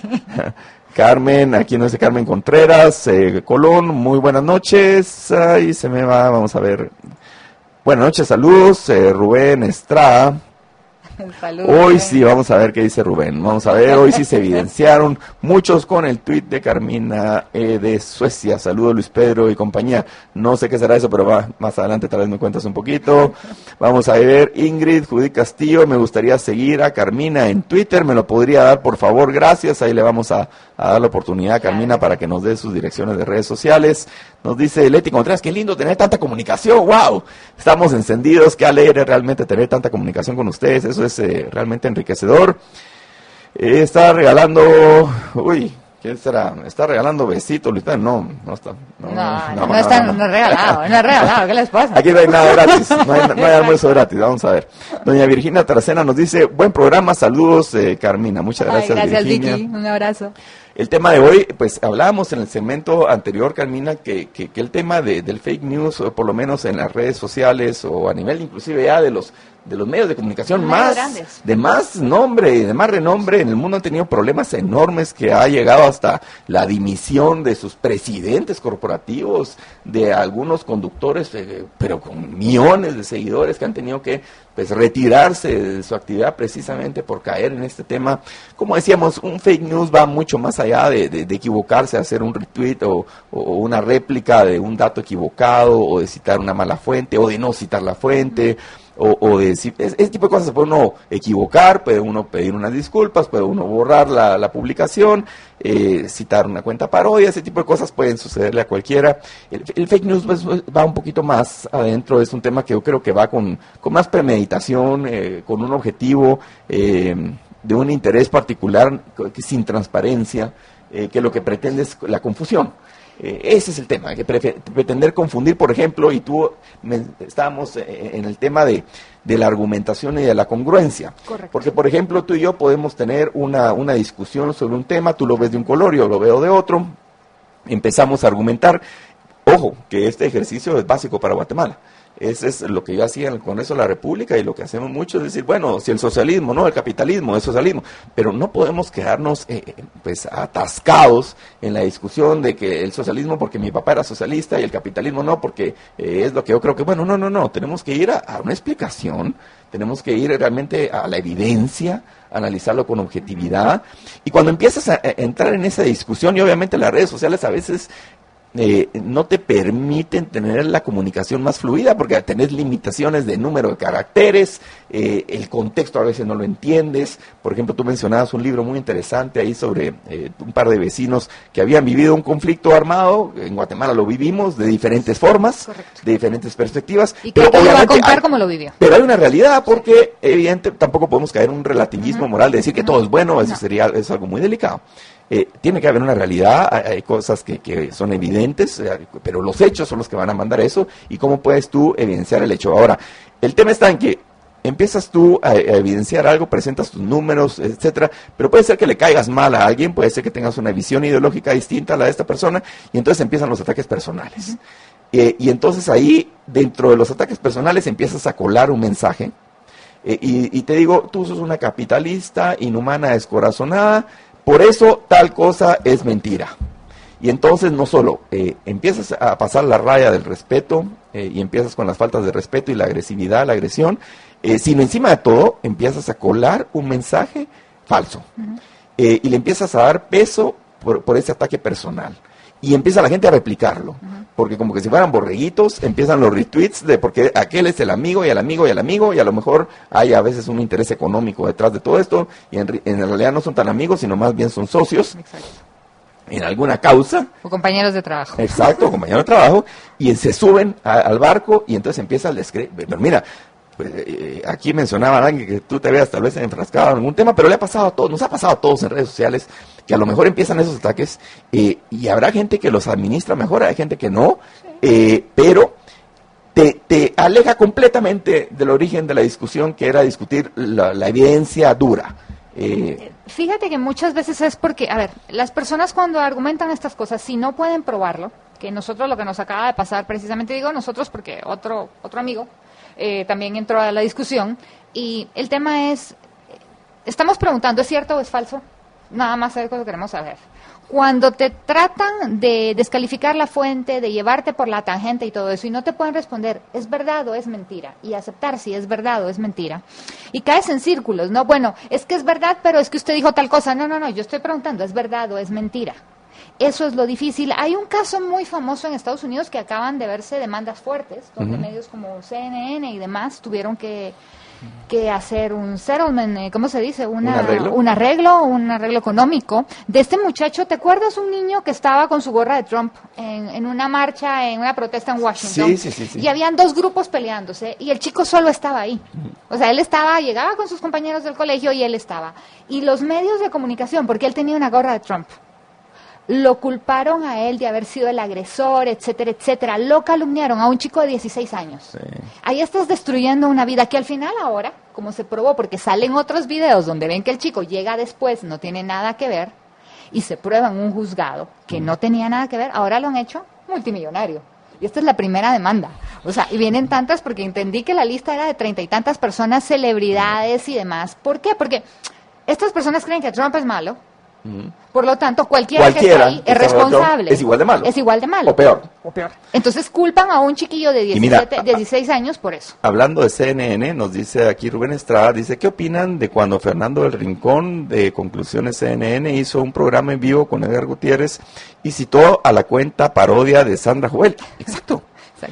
[SPEAKER 2] Carmen, aquí no es de Carmen Contreras, eh, Colón, muy buenas noches. Ahí se me va, vamos a ver. Buenas noches, saludos, eh, Rubén Estrada.
[SPEAKER 3] Saludos.
[SPEAKER 2] Hoy sí, vamos a ver qué dice Rubén. Vamos a ver, hoy sí se evidenciaron muchos con el tuit de Carmina eh, de Suecia. Saludos, Luis Pedro y compañía. No sé qué será eso, pero va, más adelante tal vez me cuentas un poquito. Vamos a ver, Ingrid Judith Castillo, me gustaría seguir a Carmina en Twitter. ¿Me lo podría dar, por favor? Gracias. Ahí le vamos a, a dar la oportunidad a Carmina para que nos dé sus direcciones de redes sociales. Nos dice Leti Contreras, qué lindo tener tanta comunicación. ¡Wow! Estamos encendidos. Qué alegre realmente tener tanta comunicación con ustedes. Eso es eh, realmente enriquecedor. Eh, está regalando, uy, ¿quién será? ¿Está regalando besitos, Luis Pedro? No, no está.
[SPEAKER 3] No, no, no, no, no está, no, no. no es regalado, no es regalado, ¿qué les pasa?
[SPEAKER 2] Aquí no hay nada gratis, no hay, no hay almuerzo gratis, vamos a ver. Doña Virginia Taracena nos dice, buen programa, saludos, eh, Carmina, muchas gracias,
[SPEAKER 3] Ay, gracias,
[SPEAKER 2] Virginia.
[SPEAKER 3] Vicky, un abrazo.
[SPEAKER 2] El tema de hoy, pues hablábamos en el segmento anterior, Carmina, que, que, que el tema de, del fake news, o por lo menos en las redes sociales, o a nivel inclusive ya de los de los medios de comunicación más,
[SPEAKER 3] grandes.
[SPEAKER 2] de más nombre y de más renombre en el mundo, han tenido problemas enormes que ha llegado hasta la dimisión de sus presidentes corporativos, de algunos conductores, eh, pero con millones de seguidores que han tenido que pues retirarse de su actividad precisamente por caer en este tema. Como decíamos, un fake news va mucho más allá de, de, de equivocarse, hacer un retweet o, o una réplica de un dato equivocado, o de citar una mala fuente, o de no citar la fuente, o, o de decir, ese, ese tipo de cosas se puede uno equivocar, puede uno pedir unas disculpas, puede uno borrar la, la publicación, eh, citar una cuenta parodia, ese tipo de cosas pueden sucederle a cualquiera. El, el fake news pues, va un poquito más adentro, es un tema que yo creo que va con, con más premeditación, eh, con un objetivo eh, de un interés particular, sin transparencia, eh, que lo que pretende es la confusión. Eh, ese es el tema, que pre pretender confundir, por ejemplo, y tú me, estábamos eh, en el tema de, de la argumentación y de la congruencia.
[SPEAKER 3] Correcto.
[SPEAKER 2] Porque, por ejemplo, tú y yo podemos tener una, una discusión sobre un tema, tú lo ves de un color, yo lo veo de otro, empezamos a argumentar. Ojo, que este ejercicio es básico para Guatemala. Ese es lo que yo hacía en el Congreso de la República, y lo que hacemos mucho es decir, bueno, si el socialismo, no, el capitalismo, el socialismo, pero no podemos quedarnos eh, pues atascados en la discusión de que el socialismo porque mi papá era socialista y el capitalismo no porque eh, es lo que yo creo que, bueno, no, no, no, tenemos que ir a, a una explicación, tenemos que ir realmente a la evidencia, analizarlo con objetividad, y cuando empiezas a, a entrar en esa discusión, y obviamente las redes sociales a veces Eh, no te permiten tener la comunicación más fluida porque tenés limitaciones de número de caracteres, eh, el contexto a veces no lo entiendes. Por ejemplo, tú mencionabas un libro muy interesante ahí sobre eh, un par de vecinos que habían vivido un conflicto armado. En Guatemala lo vivimos de diferentes formas,
[SPEAKER 3] correcto,
[SPEAKER 2] de diferentes perspectivas.
[SPEAKER 3] Y que te va a contar cómo lo vivió.
[SPEAKER 2] Pero hay una realidad, porque evidente tampoco podemos caer en un relativismo uh-huh. moral de decir que uh-huh. todo es bueno, eso no. sería es algo muy delicado. Eh, tiene que haber una realidad, hay, hay cosas que, que son evidentes, eh, pero los hechos son los que van a mandar eso, y cómo puedes tú evidenciar el hecho. Ahora, el tema está en que empiezas tú a, a evidenciar algo, presentas tus números, etcétera, pero puede ser que le caigas mal a alguien, puede ser que tengas una visión ideológica distinta a la de esta persona, y entonces empiezan los ataques personales. Uh-huh. eh, y entonces ahí, dentro de los ataques personales, empiezas a colar un mensaje, eh, y, y te digo, tú sos una capitalista, inhumana, descorazonada, por eso tal cosa es mentira. Y entonces no solo eh, empiezas a pasar la raya del respeto, eh, y empiezas con las faltas de respeto y la agresividad, la agresión, eh, sino encima de todo empiezas a colar un mensaje falso. Uh-huh. eh, y le empiezas a dar peso por, por ese ataque personal. Y empieza la gente a replicarlo, uh-huh. porque como que si fueran borreguitos, empiezan los retweets de porque aquel es el amigo y el amigo y el amigo, y a lo mejor hay a veces un interés económico detrás de todo esto, y en, en realidad no son tan amigos, sino más bien son socios. Exacto. En alguna causa.
[SPEAKER 3] O compañeros de trabajo.
[SPEAKER 2] Exacto, compañeros de trabajo, y se suben a, al barco, y entonces empieza el descre... Pero mira, pues, eh, aquí mencionaban a alguien que tú te veas tal vez enfrascado en algún tema, pero le ha pasado a todos, nos ha pasado a todos en redes sociales, que a lo mejor empiezan esos ataques, eh, y habrá gente que los administra mejor, hay gente que no, eh, pero te, te aleja completamente del origen de la discusión, que era discutir la, la evidencia dura. Eh,
[SPEAKER 3] Fíjate que muchas veces es porque, a ver, las personas cuando argumentan estas cosas, si no pueden probarlo, que nosotros lo que nos acaba de pasar, precisamente digo nosotros porque otro, otro amigo eh, también entró a la discusión, y el tema es, estamos preguntando, ¿es cierto o es falso? Nada más es lo que queremos saber. Cuando te tratan de descalificar la fuente, de llevarte por la tangente y todo eso, y no te pueden responder, ¿es verdad o es mentira? Y aceptar si es verdad o es mentira. Y caes en círculos, ¿no? Bueno, es que es verdad, pero es que usted dijo tal cosa. No, no, no, yo estoy preguntando, ¿es verdad o es mentira? Eso es lo difícil. Hay un caso muy famoso en Estados Unidos que acaban de verse demandas fuertes, donde uh-huh. medios como C N N y demás tuvieron que... que hacer un settlement, eh, ¿cómo se dice? Una,
[SPEAKER 2] ¿Un arreglo?
[SPEAKER 3] Un arreglo, un arreglo económico de este muchacho. ¿Te acuerdas un niño que estaba con su gorra de Trump en, en una marcha, en una protesta en Washington?
[SPEAKER 2] Sí, sí, sí, sí.
[SPEAKER 3] Y habían dos grupos peleándose y el chico solo estaba ahí. O sea, él estaba, llegaba con sus compañeros del colegio y él estaba. Y los medios de comunicación, porque él tenía una gorra de Trump, lo culparon a él de haber sido el agresor, etcétera, etcétera. Lo calumniaron a un chico de dieciséis años.
[SPEAKER 2] Sí.
[SPEAKER 3] Ahí estás destruyendo una vida que al final ahora, como se probó, porque salen otros videos donde ven que el chico llega después, no tiene nada que ver, y se prueba en un juzgado que no tenía nada que ver, ahora lo han hecho multimillonario. Y esta es la primera demanda. O sea, y vienen tantas porque entendí que la lista era de treinta y tantas personas, celebridades y demás. ¿Por qué? Porque estas personas creen que Trump es malo. Por lo tanto, cualquiera,
[SPEAKER 2] Cualquiera
[SPEAKER 3] que esté ahí es responsable.
[SPEAKER 2] Es igual de malo.
[SPEAKER 3] Es igual de malo.
[SPEAKER 2] O peor.
[SPEAKER 3] O peor. Entonces culpan a un chiquillo de diecisiete,
[SPEAKER 2] mira,
[SPEAKER 3] dieciséis años por eso.
[SPEAKER 2] Hablando de C N N, nos dice aquí Rubén Estrada, dice, ¿qué opinan de cuando Fernando del Rincón de Conclusiones C N N hizo un programa en vivo con Edgar Gutiérrez y citó a la cuenta parodia de Sandra Joel? Exacto.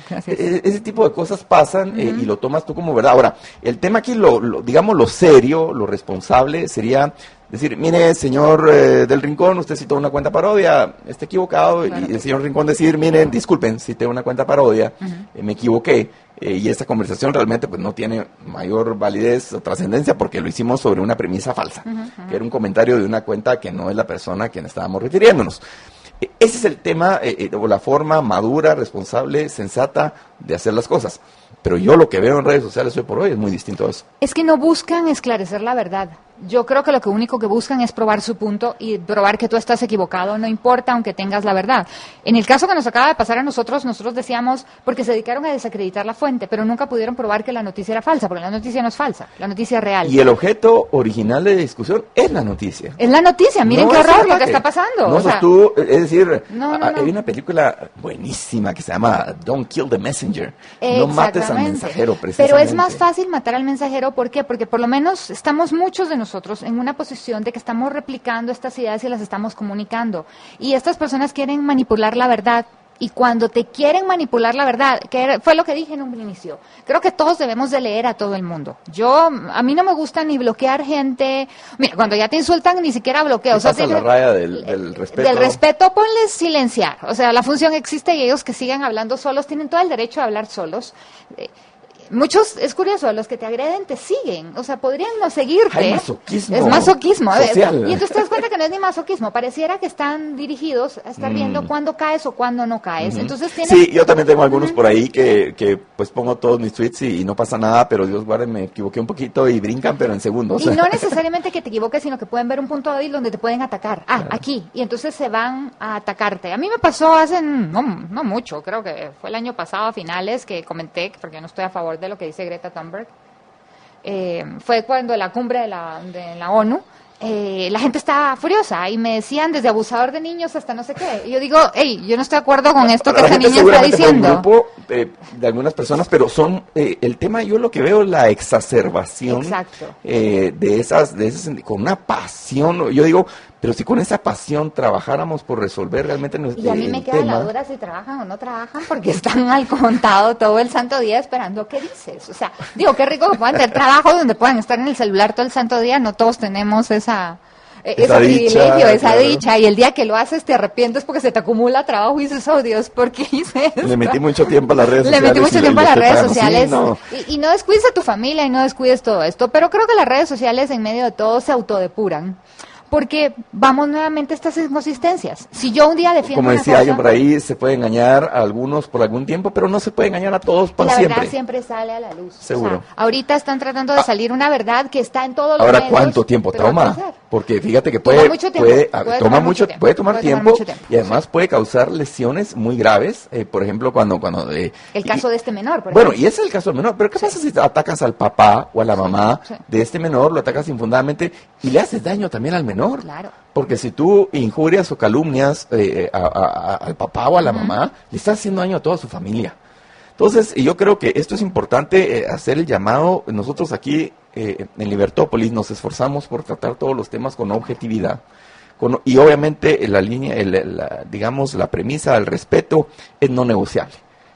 [SPEAKER 2] E- ese tipo de cosas pasan. Uh-huh. eh, y lo tomas tú como verdad. Ahora, el tema aquí, lo, lo digamos, lo serio, lo responsable sería decir, mire, señor eh, del Rincón, usted citó una cuenta parodia, está equivocado. Claro. Y el señor Rincón decir, miren, disculpen, cité una cuenta parodia, uh-huh. eh, me equivoqué. Eh, y esta conversación realmente pues no tiene mayor validez o trascendencia porque lo hicimos sobre una premisa falsa, uh-huh, uh-huh. que era un comentario de una cuenta que no es la persona a quien estábamos refiriéndonos. Eh, ese es el tema, eh, eh, o la forma madura, responsable, sensata de hacer las cosas. Pero yo lo que veo en redes sociales hoy por hoy es muy distinto a eso.
[SPEAKER 3] Es que no buscan esclarecer la verdad. Yo creo que lo que único que buscan es probar su punto y probar que tú estás equivocado, no importa aunque tengas la verdad. En el caso que nos acaba de pasar a nosotros, nosotros decíamos, porque se dedicaron a desacreditar la fuente, pero nunca pudieron probar que la noticia era falsa, porque la noticia no es falsa, la noticia es real.
[SPEAKER 2] Y el objeto original de discusión es la noticia.
[SPEAKER 3] Es la noticia, miren
[SPEAKER 2] no
[SPEAKER 3] qué horror lo que está pasando.
[SPEAKER 2] No,
[SPEAKER 3] o sea,
[SPEAKER 2] tú, es decir,
[SPEAKER 3] no, no,
[SPEAKER 2] hay
[SPEAKER 3] no.
[SPEAKER 2] una película buenísima que se llama Don't Kill the Messenger. No mates al mensajero, precisamente.
[SPEAKER 3] Pero es más fácil matar al mensajero, ¿por qué? Porque por lo menos estamos muchos de nosotros en una posición de que estamos replicando estas ideas y las estamos comunicando. Y estas personas quieren manipular la verdad. Y cuando te quieren manipular la verdad, que fue lo que dije en un inicio, creo que todos debemos de leer a todo el mundo. Yo, a mí no me gusta ni bloquear gente. Mira, cuando ya te insultan, ni siquiera bloqueo. O sea,
[SPEAKER 2] pasa la raya del, del respeto.
[SPEAKER 3] Del respeto, ponles silenciar. O sea, la función existe y ellos que sigan hablando solos tienen todo el derecho a hablar solos. Eh, Muchos, es curioso, los que te agreden te siguen, o sea, podrían no seguirte.
[SPEAKER 2] Hay masoquismo
[SPEAKER 3] es masoquismo.
[SPEAKER 2] social.
[SPEAKER 3] Y entonces te das cuenta que no es ni masoquismo, pareciera que están dirigidos a estar viendo mm. cuándo caes o cuándo no caes. Uh-huh. Entonces tienes...
[SPEAKER 2] Sí, yo también tengo algunos uh-huh. por ahí que, que pues pongo todos mis tweets y, y no pasa nada, pero Dios guarde, me equivoqué un poquito y brincan, pero en segundos.
[SPEAKER 3] Y no necesariamente que te equivoques, sino que pueden ver un punto débil donde te pueden atacar. Ah, claro. Aquí. Y entonces se van a atacarte. A mí me pasó hace, no, no mucho, creo que fue el año pasado a finales que comenté, porque yo no estoy a favor de lo que dice Greta Thunberg, eh, fue cuando la cumbre de la, de la ONU, eh, la gente estaba furiosa y me decían desde abusador de niños hasta no sé qué. Y yo digo, hey, yo no estoy de acuerdo con esto que esa niña está diciendo.
[SPEAKER 2] Un grupo eh, de algunas personas, pero son eh, el tema, yo lo que veo, la exacerbación eh, de esas, de esas, con una pasión. Yo digo, pero si con esa pasión trabajáramos por resolver realmente nuestro tema.
[SPEAKER 3] Y a mí me queda la duda si trabajan o no trabajan, porque están al contado todo el santo día esperando qué dices. O sea, digo, qué rico que puedan tener trabajo donde puedan estar en el celular todo el santo día. No todos tenemos esa...
[SPEAKER 2] Esa
[SPEAKER 3] ese
[SPEAKER 2] dicha,
[SPEAKER 3] privilegio, esa
[SPEAKER 2] claro.
[SPEAKER 3] dicha, y el día que lo haces te arrepientes porque se te acumula trabajo y dices, oh Dios, ¿por qué hice esto?
[SPEAKER 2] Le metí mucho tiempo a las redes
[SPEAKER 3] Le
[SPEAKER 2] sociales.
[SPEAKER 3] metí mucho
[SPEAKER 2] y
[SPEAKER 3] tiempo a las redes
[SPEAKER 2] pagando.
[SPEAKER 3] sociales.
[SPEAKER 2] Sí, no.
[SPEAKER 3] y, y no descuides a tu familia y no descuides todo esto, pero creo que las redes sociales en medio de todo se autodepuran. Porque vamos nuevamente a estas inconsistencias. Si yo un día defiendo
[SPEAKER 2] Como decía
[SPEAKER 3] una
[SPEAKER 2] alguien
[SPEAKER 3] cosa,
[SPEAKER 2] por ahí, se puede engañar a algunos por algún tiempo, pero no se puede engañar a todos por
[SPEAKER 3] la
[SPEAKER 2] siempre.
[SPEAKER 3] verdad siempre sale a la luz.
[SPEAKER 2] Seguro.
[SPEAKER 3] O sea, ahorita están tratando de salir una verdad que está en todos los
[SPEAKER 2] Ahora,
[SPEAKER 3] medios.
[SPEAKER 2] ¿cuánto tiempo toma? Porque fíjate que puede,
[SPEAKER 3] Toma mucho tiempo,
[SPEAKER 2] puede,
[SPEAKER 3] puede
[SPEAKER 2] toma
[SPEAKER 3] tomar
[SPEAKER 2] mucho,
[SPEAKER 3] mucho tiempo,
[SPEAKER 2] puede tomar
[SPEAKER 3] puede tomar
[SPEAKER 2] tiempo,
[SPEAKER 3] mucho tiempo,
[SPEAKER 2] y además puede causar lesiones muy graves. Eh, por ejemplo, cuando, cuando eh,
[SPEAKER 3] El caso
[SPEAKER 2] y,
[SPEAKER 3] de este menor, por
[SPEAKER 2] Bueno,
[SPEAKER 3] ejemplo.
[SPEAKER 2] y ese es el caso del menor. Pero ¿qué
[SPEAKER 3] Sí.
[SPEAKER 2] pasa si atacas al papá o a la mamá
[SPEAKER 3] Sí.
[SPEAKER 2] de este menor, lo atacas infundadamente y le haces daño también al menor?
[SPEAKER 3] Claro.
[SPEAKER 2] Porque si tú injurias o calumnias eh, a, a, a, al papá o a la uh-huh. mamá, le estás haciendo daño a toda su familia. Entonces, yo creo que esto es importante, eh, hacer el llamado. Nosotros aquí eh, en Libertópolis nos esforzamos por tratar todos los temas con objetividad. Con, y obviamente la línea, el, la, digamos, la premisa del respeto es no negociable.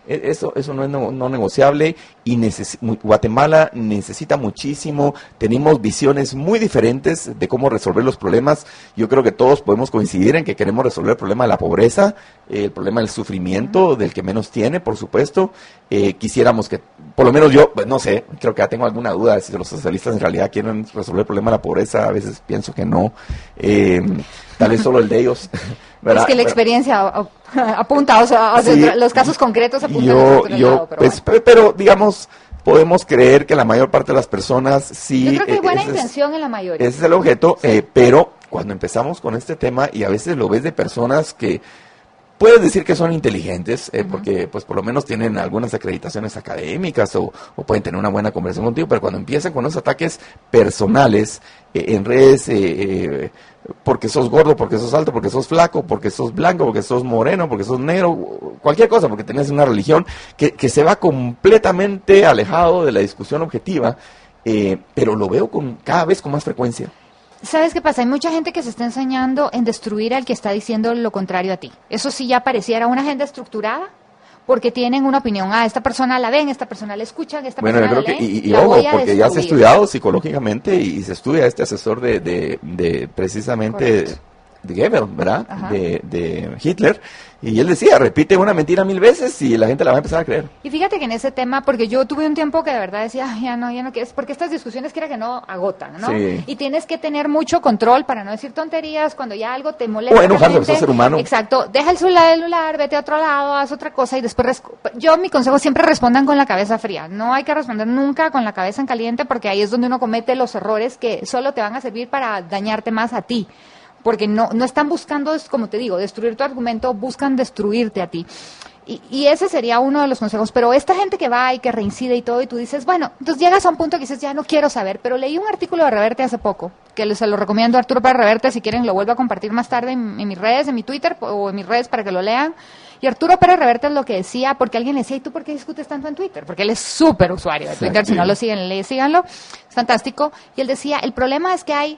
[SPEAKER 2] Eso, eso no es no, no negociable y neces- Guatemala necesita muchísimo, tenemos visiones muy diferentes de cómo resolver los problemas. Yo creo que todos podemos coincidir en que queremos resolver el problema de la pobreza, eh, el problema del sufrimiento del que menos tiene, por supuesto. Eh, quisiéramos que, por lo menos yo, pues no sé, creo que ya tengo alguna duda de si los socialistas en realidad quieren resolver el problema de la pobreza, a veces pienso que no. Eh, tal vez solo el de ellos. ¿Verdad?
[SPEAKER 3] Es que la experiencia apunta, o sea,
[SPEAKER 2] Sí,
[SPEAKER 3] los casos concretos apuntan
[SPEAKER 2] yo,
[SPEAKER 3] a otro
[SPEAKER 2] yo,
[SPEAKER 3] lado, pero,
[SPEAKER 2] pues,
[SPEAKER 3] bueno.
[SPEAKER 2] pero digamos, podemos creer que la mayor parte de las personas sí...
[SPEAKER 3] Yo creo que hay
[SPEAKER 2] eh,
[SPEAKER 3] buena
[SPEAKER 2] ese es-
[SPEAKER 3] intención en la mayoría.
[SPEAKER 2] Ese es el objeto, eh, pero cuando empezamos con este tema, y a veces lo ves de personas que puedes decir que son inteligentes, eh, porque pues por lo menos tienen algunas acreditaciones académicas o, o pueden tener una buena conversación contigo, pero cuando empiezan con los ataques personales eh, en redes, eh, eh, porque sos gordo, porque sos alto, porque sos flaco, porque sos blanco, porque sos moreno, porque sos negro, cualquier cosa, porque tenés una religión que, que se va completamente alejado de la discusión objetiva, eh, pero lo veo con cada vez con más frecuencia.
[SPEAKER 3] ¿Sabes qué pasa? Hay mucha gente que se está enseñando en destruir al que está diciendo lo contrario a ti. Eso sí ya pareciera una agenda estructurada, porque tienen una opinión. Ah, esta persona la ven, esta persona la escuchan, esta
[SPEAKER 2] Bueno, yo
[SPEAKER 3] persona
[SPEAKER 2] creo
[SPEAKER 3] la
[SPEAKER 2] que,
[SPEAKER 3] leen,
[SPEAKER 2] y, y
[SPEAKER 3] la
[SPEAKER 2] ojo,
[SPEAKER 3] voy a
[SPEAKER 2] porque ya se ha
[SPEAKER 3] destruir.
[SPEAKER 2] estudiado psicológicamente y se estudia este asesor de, de, de precisamente
[SPEAKER 3] Correcto.
[SPEAKER 2] de Goebbels, ¿verdad?
[SPEAKER 3] Ajá.
[SPEAKER 2] De, de Hitler, y él decía, repite una mentira mil veces y la gente la va a empezar a creer.
[SPEAKER 3] Y fíjate que en ese tema, porque yo tuve un tiempo que de verdad decía, "Ay, ya no, ya no quiero", porque estas discusiones quiera que no agotan, ¿no?
[SPEAKER 2] Sí.
[SPEAKER 3] Y tienes que tener mucho control para no decir tonterías cuando ya algo te molesta.
[SPEAKER 2] O enojarse,
[SPEAKER 3] realmente.
[SPEAKER 2] sos ser humano.
[SPEAKER 3] Exacto, deja el celular, vete a otro lado, haz otra cosa y después... res- Yo, mi consejo, siempre respondan con la cabeza fría. No hay que responder nunca con la cabeza en caliente porque ahí es donde uno comete los errores que solo te van a servir para dañarte más a ti. Porque no, no están buscando, es como te digo, destruir tu argumento, buscan destruirte a ti. Y, y ese sería uno de los consejos. Pero esta gente que va y que reincide y todo, y tú dices, bueno, entonces llegas a un punto que dices, ya no quiero saber. Pero leí un artículo de Reverte hace poco, que se lo recomiendo a Arturo Pérez Reverte, si quieren lo vuelvo a compartir más tarde en, en mis redes, en mi Twitter o en mis redes para que lo lean. Y Arturo Pérez Reverte es lo que decía, porque alguien le decía, ¿y tú por qué discutes tanto en Twitter? Porque él es súper usuario de Twitter,
[SPEAKER 2] Sí.
[SPEAKER 3] si no lo siguen, le síganlo, es fantástico. Y él decía, el problema es que hay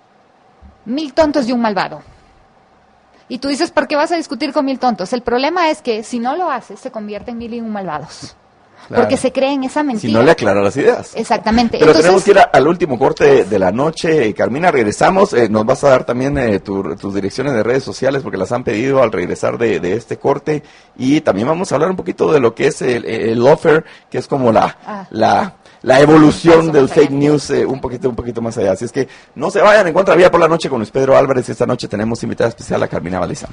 [SPEAKER 3] mil tontos y un malvado. Y tú dices, ¿por qué vas a discutir con mil tontos? El problema es que si no lo haces, se convierte en mil y un malvados.
[SPEAKER 2] Claro.
[SPEAKER 3] Porque se creen esa mentira.
[SPEAKER 2] Si no le aclara las ideas.
[SPEAKER 3] Exactamente.
[SPEAKER 2] Pero
[SPEAKER 3] Entonces,
[SPEAKER 2] tenemos que ir a- al último corte de la noche. Carmina, regresamos. Eh, nos vas a dar también eh, tu- tus direcciones de redes sociales porque las han pedido al regresar de, de este corte. Y también vamos a hablar un poquito de lo que es el, el offer, que es como la,
[SPEAKER 3] Ah.
[SPEAKER 2] la, la evolución
[SPEAKER 3] Paso
[SPEAKER 2] del
[SPEAKER 3] más
[SPEAKER 2] fake
[SPEAKER 3] allá.
[SPEAKER 2] news, eh, un poquito un poquito más allá. Así es que no se vayan en Contravía por la noche con Luis Pedro Álvarez. Esta noche tenemos invitada especial a Carmina Valdizán.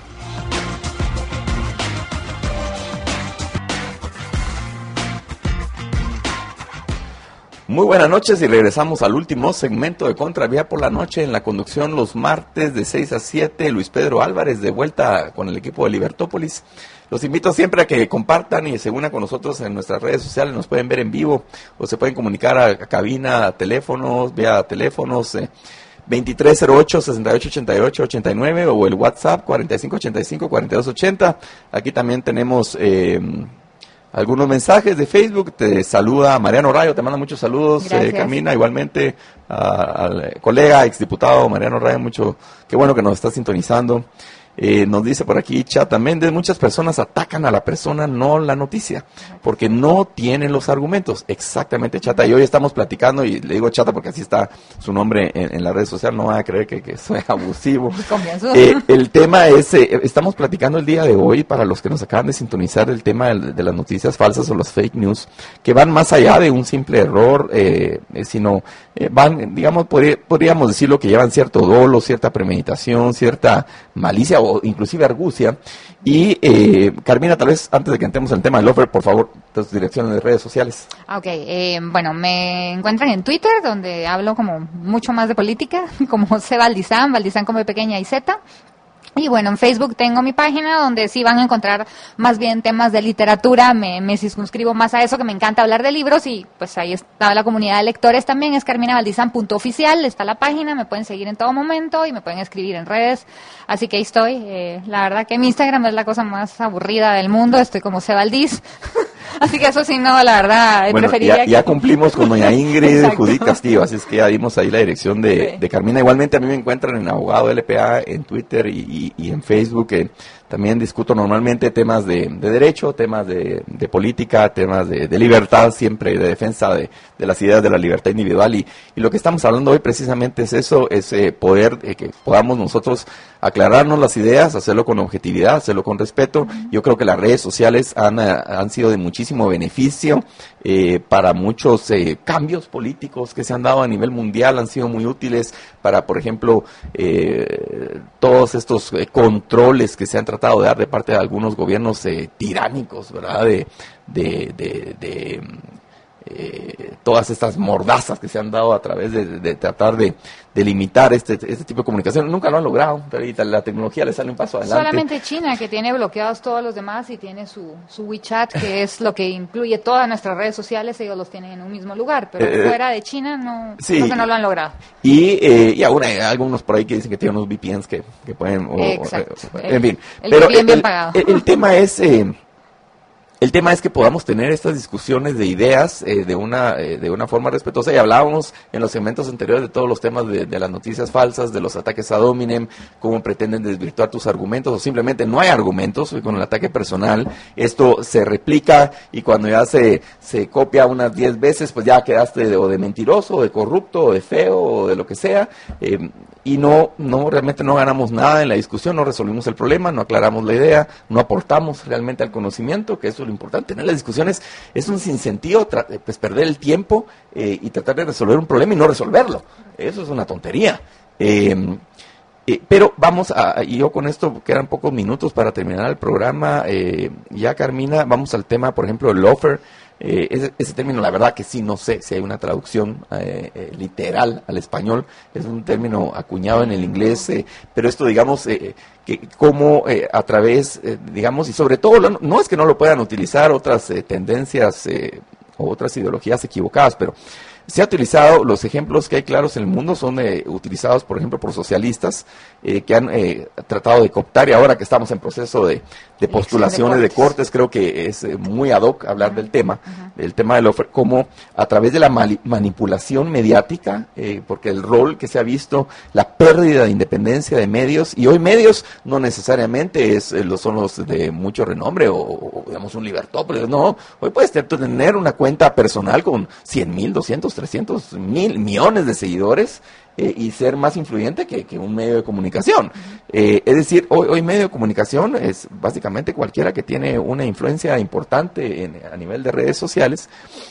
[SPEAKER 2] Muy buenas noches y regresamos al último segmento de Contravía por la noche en la conducción los martes de seis a siete. Luis Pedro Álvarez de vuelta con el equipo de Libertópolis. Los invito siempre a que compartan y se unan con nosotros en nuestras redes sociales. Nos pueden ver en vivo o se pueden comunicar a, a cabina, a teléfonos, vía teléfonos eh, veintitrés cero ocho, sesenta y ocho ochenta y ocho, ochenta y nueve o el WhatsApp cuarenta y cinco ochenta y cinco, cuarenta y dos ochenta. Aquí también tenemos... Eh, algunos mensajes de Facebook. Te saluda Mariano Rayo, te manda muchos saludos, eh,
[SPEAKER 3] Gracias.
[SPEAKER 2] Carmina, igualmente a- al colega, exdiputado Mariano Rayo, mucho, qué bueno que nos está sintonizando. Eh, nos dice por aquí Chata Méndez, muchas personas atacan a la persona, no la noticia, porque no tienen los argumentos. Exactamente, Chata, y hoy estamos platicando, y le digo Chata porque así está su nombre en, en la red social, no van a creer que, que soy abusivo.
[SPEAKER 3] Comienzo.
[SPEAKER 2] Eh, el tema es, eh, estamos platicando el día de hoy, para los que nos acaban de sintonizar, el tema de, de las noticias falsas o los fake news, que van más allá de un simple error, eh, eh, sino eh, van, digamos, podría- podríamos decirlo que llevan cierto dolo, cierta premeditación, cierta malicia o inclusive argucia. Y eh, Carmina, tal vez antes de que entremos en el tema del offer, por favor, tus direcciones de redes sociales.
[SPEAKER 3] Ah, Ok, eh, bueno, me encuentran en Twitter, donde hablo como mucho más de política, como C. Valdizán, Valdizán con B pequeña y Z. Y bueno, en Facebook tengo mi página donde sí van a encontrar más bien temas de literatura, me, me circunscribo más a eso, que me encanta hablar de libros y pues ahí está la comunidad de lectores también, es carmina valdizán punto oficial, está la página, me pueden seguir en todo momento y me pueden escribir en redes, así que ahí estoy. Eh, la verdad que mi Instagram es la cosa más aburrida del mundo, estoy como Cebaldiz, así que eso sí, no, la verdad,
[SPEAKER 2] Bueno,
[SPEAKER 3] preferiría
[SPEAKER 2] ya,
[SPEAKER 3] que...
[SPEAKER 2] ya cumplimos con doña Ingrid
[SPEAKER 3] Exacto.
[SPEAKER 2] Judith Castillo, así es que ya dimos ahí la dirección de,
[SPEAKER 3] Sí.
[SPEAKER 2] de Carmina. Igualmente a mí me encuentran en Abogado L P A en Twitter y, y- y en Facebook. Eh, también discuto normalmente temas de, de derecho, temas de, de política, temas de, de libertad, siempre de defensa de, de las ideas de la libertad individual, y, y lo que estamos hablando hoy precisamente es eso, es eh, poder eh, que podamos nosotros aclararnos las ideas, hacerlo con objetividad, hacerlo con respeto. Yo creo que las redes sociales han, han sido de muchísimo beneficio eh, para muchos eh, cambios políticos que se han dado a nivel mundial, han sido muy útiles para, por ejemplo, eh, todos estos eh, controles que se han tratado de dar de parte de algunos gobiernos eh, tiránicos, ¿verdad? De, de, de, de eh, todas estas mordazas que se han dado a través de, de, de tratar de, de limitar este, este tipo de comunicación. Nunca lo han logrado, pero ahorita la tecnología le sale un paso adelante.
[SPEAKER 3] Solamente China, que tiene bloqueados todos los demás y tiene su, su WeChat, que es lo que incluye todas nuestras redes sociales, ellos los tienen en un mismo lugar, pero eh, fuera de China no,
[SPEAKER 2] sí,
[SPEAKER 3] creo que no lo han logrado.
[SPEAKER 2] Y, eh, y aún hay algunos por ahí que dicen que tienen unos V P Ns que, que pueden... O,
[SPEAKER 3] Exacto.
[SPEAKER 2] O, en fin,
[SPEAKER 3] el,
[SPEAKER 2] pero
[SPEAKER 3] el bien,
[SPEAKER 2] el,
[SPEAKER 3] bien pagado.
[SPEAKER 2] El, el tema es... Eh, El tema es que podamos tener estas discusiones de ideas eh, de una eh, de una forma respetuosa, y hablábamos en los segmentos anteriores de todos los temas de, de las noticias falsas, de los ataques ad hominem, cómo pretenden desvirtuar tus argumentos o simplemente no hay argumentos con el ataque personal. Esto se replica y cuando ya se, se copia unas diez veces, pues ya quedaste de, o de mentiroso, o de corrupto, o de feo, o de lo que sea. Eh, y no, no realmente no ganamos nada en la discusión, no resolvimos el problema, no aclaramos la idea, no aportamos realmente al conocimiento, que eso es lo importante. Tener las discusiones es un sinsentido, pues perder el tiempo eh, y tratar de resolver un problema y no resolverlo. Eso es una tontería. Eh, eh, pero vamos a, y yo con esto quedan pocos minutos para terminar el programa, eh, ya Carmina, vamos al tema, por ejemplo, del lawfare. Eh, ese, ese término, la verdad que sí, no sé si hay una traducción eh, eh, literal al español, es un término acuñado en el inglés, eh, pero esto, digamos, eh, que como eh, a través, eh, digamos, y sobre todo, no, no es que no lo puedan utilizar otras eh, tendencias eh, o otras ideologías equivocadas, pero se ha utilizado, los ejemplos que hay claros en el mundo son eh, utilizados, por ejemplo, por socialistas eh, que han eh, tratado de cooptar, y ahora que estamos en proceso de, de postulaciones de cortes. de cortes, creo que es eh, muy ad hoc hablar uh-huh. del tema, uh-huh. del tema del offer, como a través de la mali- manipulación mediática, eh, porque el rol que se ha visto, la pérdida de independencia de medios, y hoy medios no necesariamente es, eh, son los de mucho renombre o, o digamos un Libertópolis, no, hoy puedes tener una cuenta personal con cien mil, doscientos, trescientos mil millones de seguidores eh, y ser más influyente que, que un medio de comunicación. Eh, es decir, hoy, hoy medio de comunicación es básicamente cualquiera que tiene una influencia importante en, a nivel de redes sociales,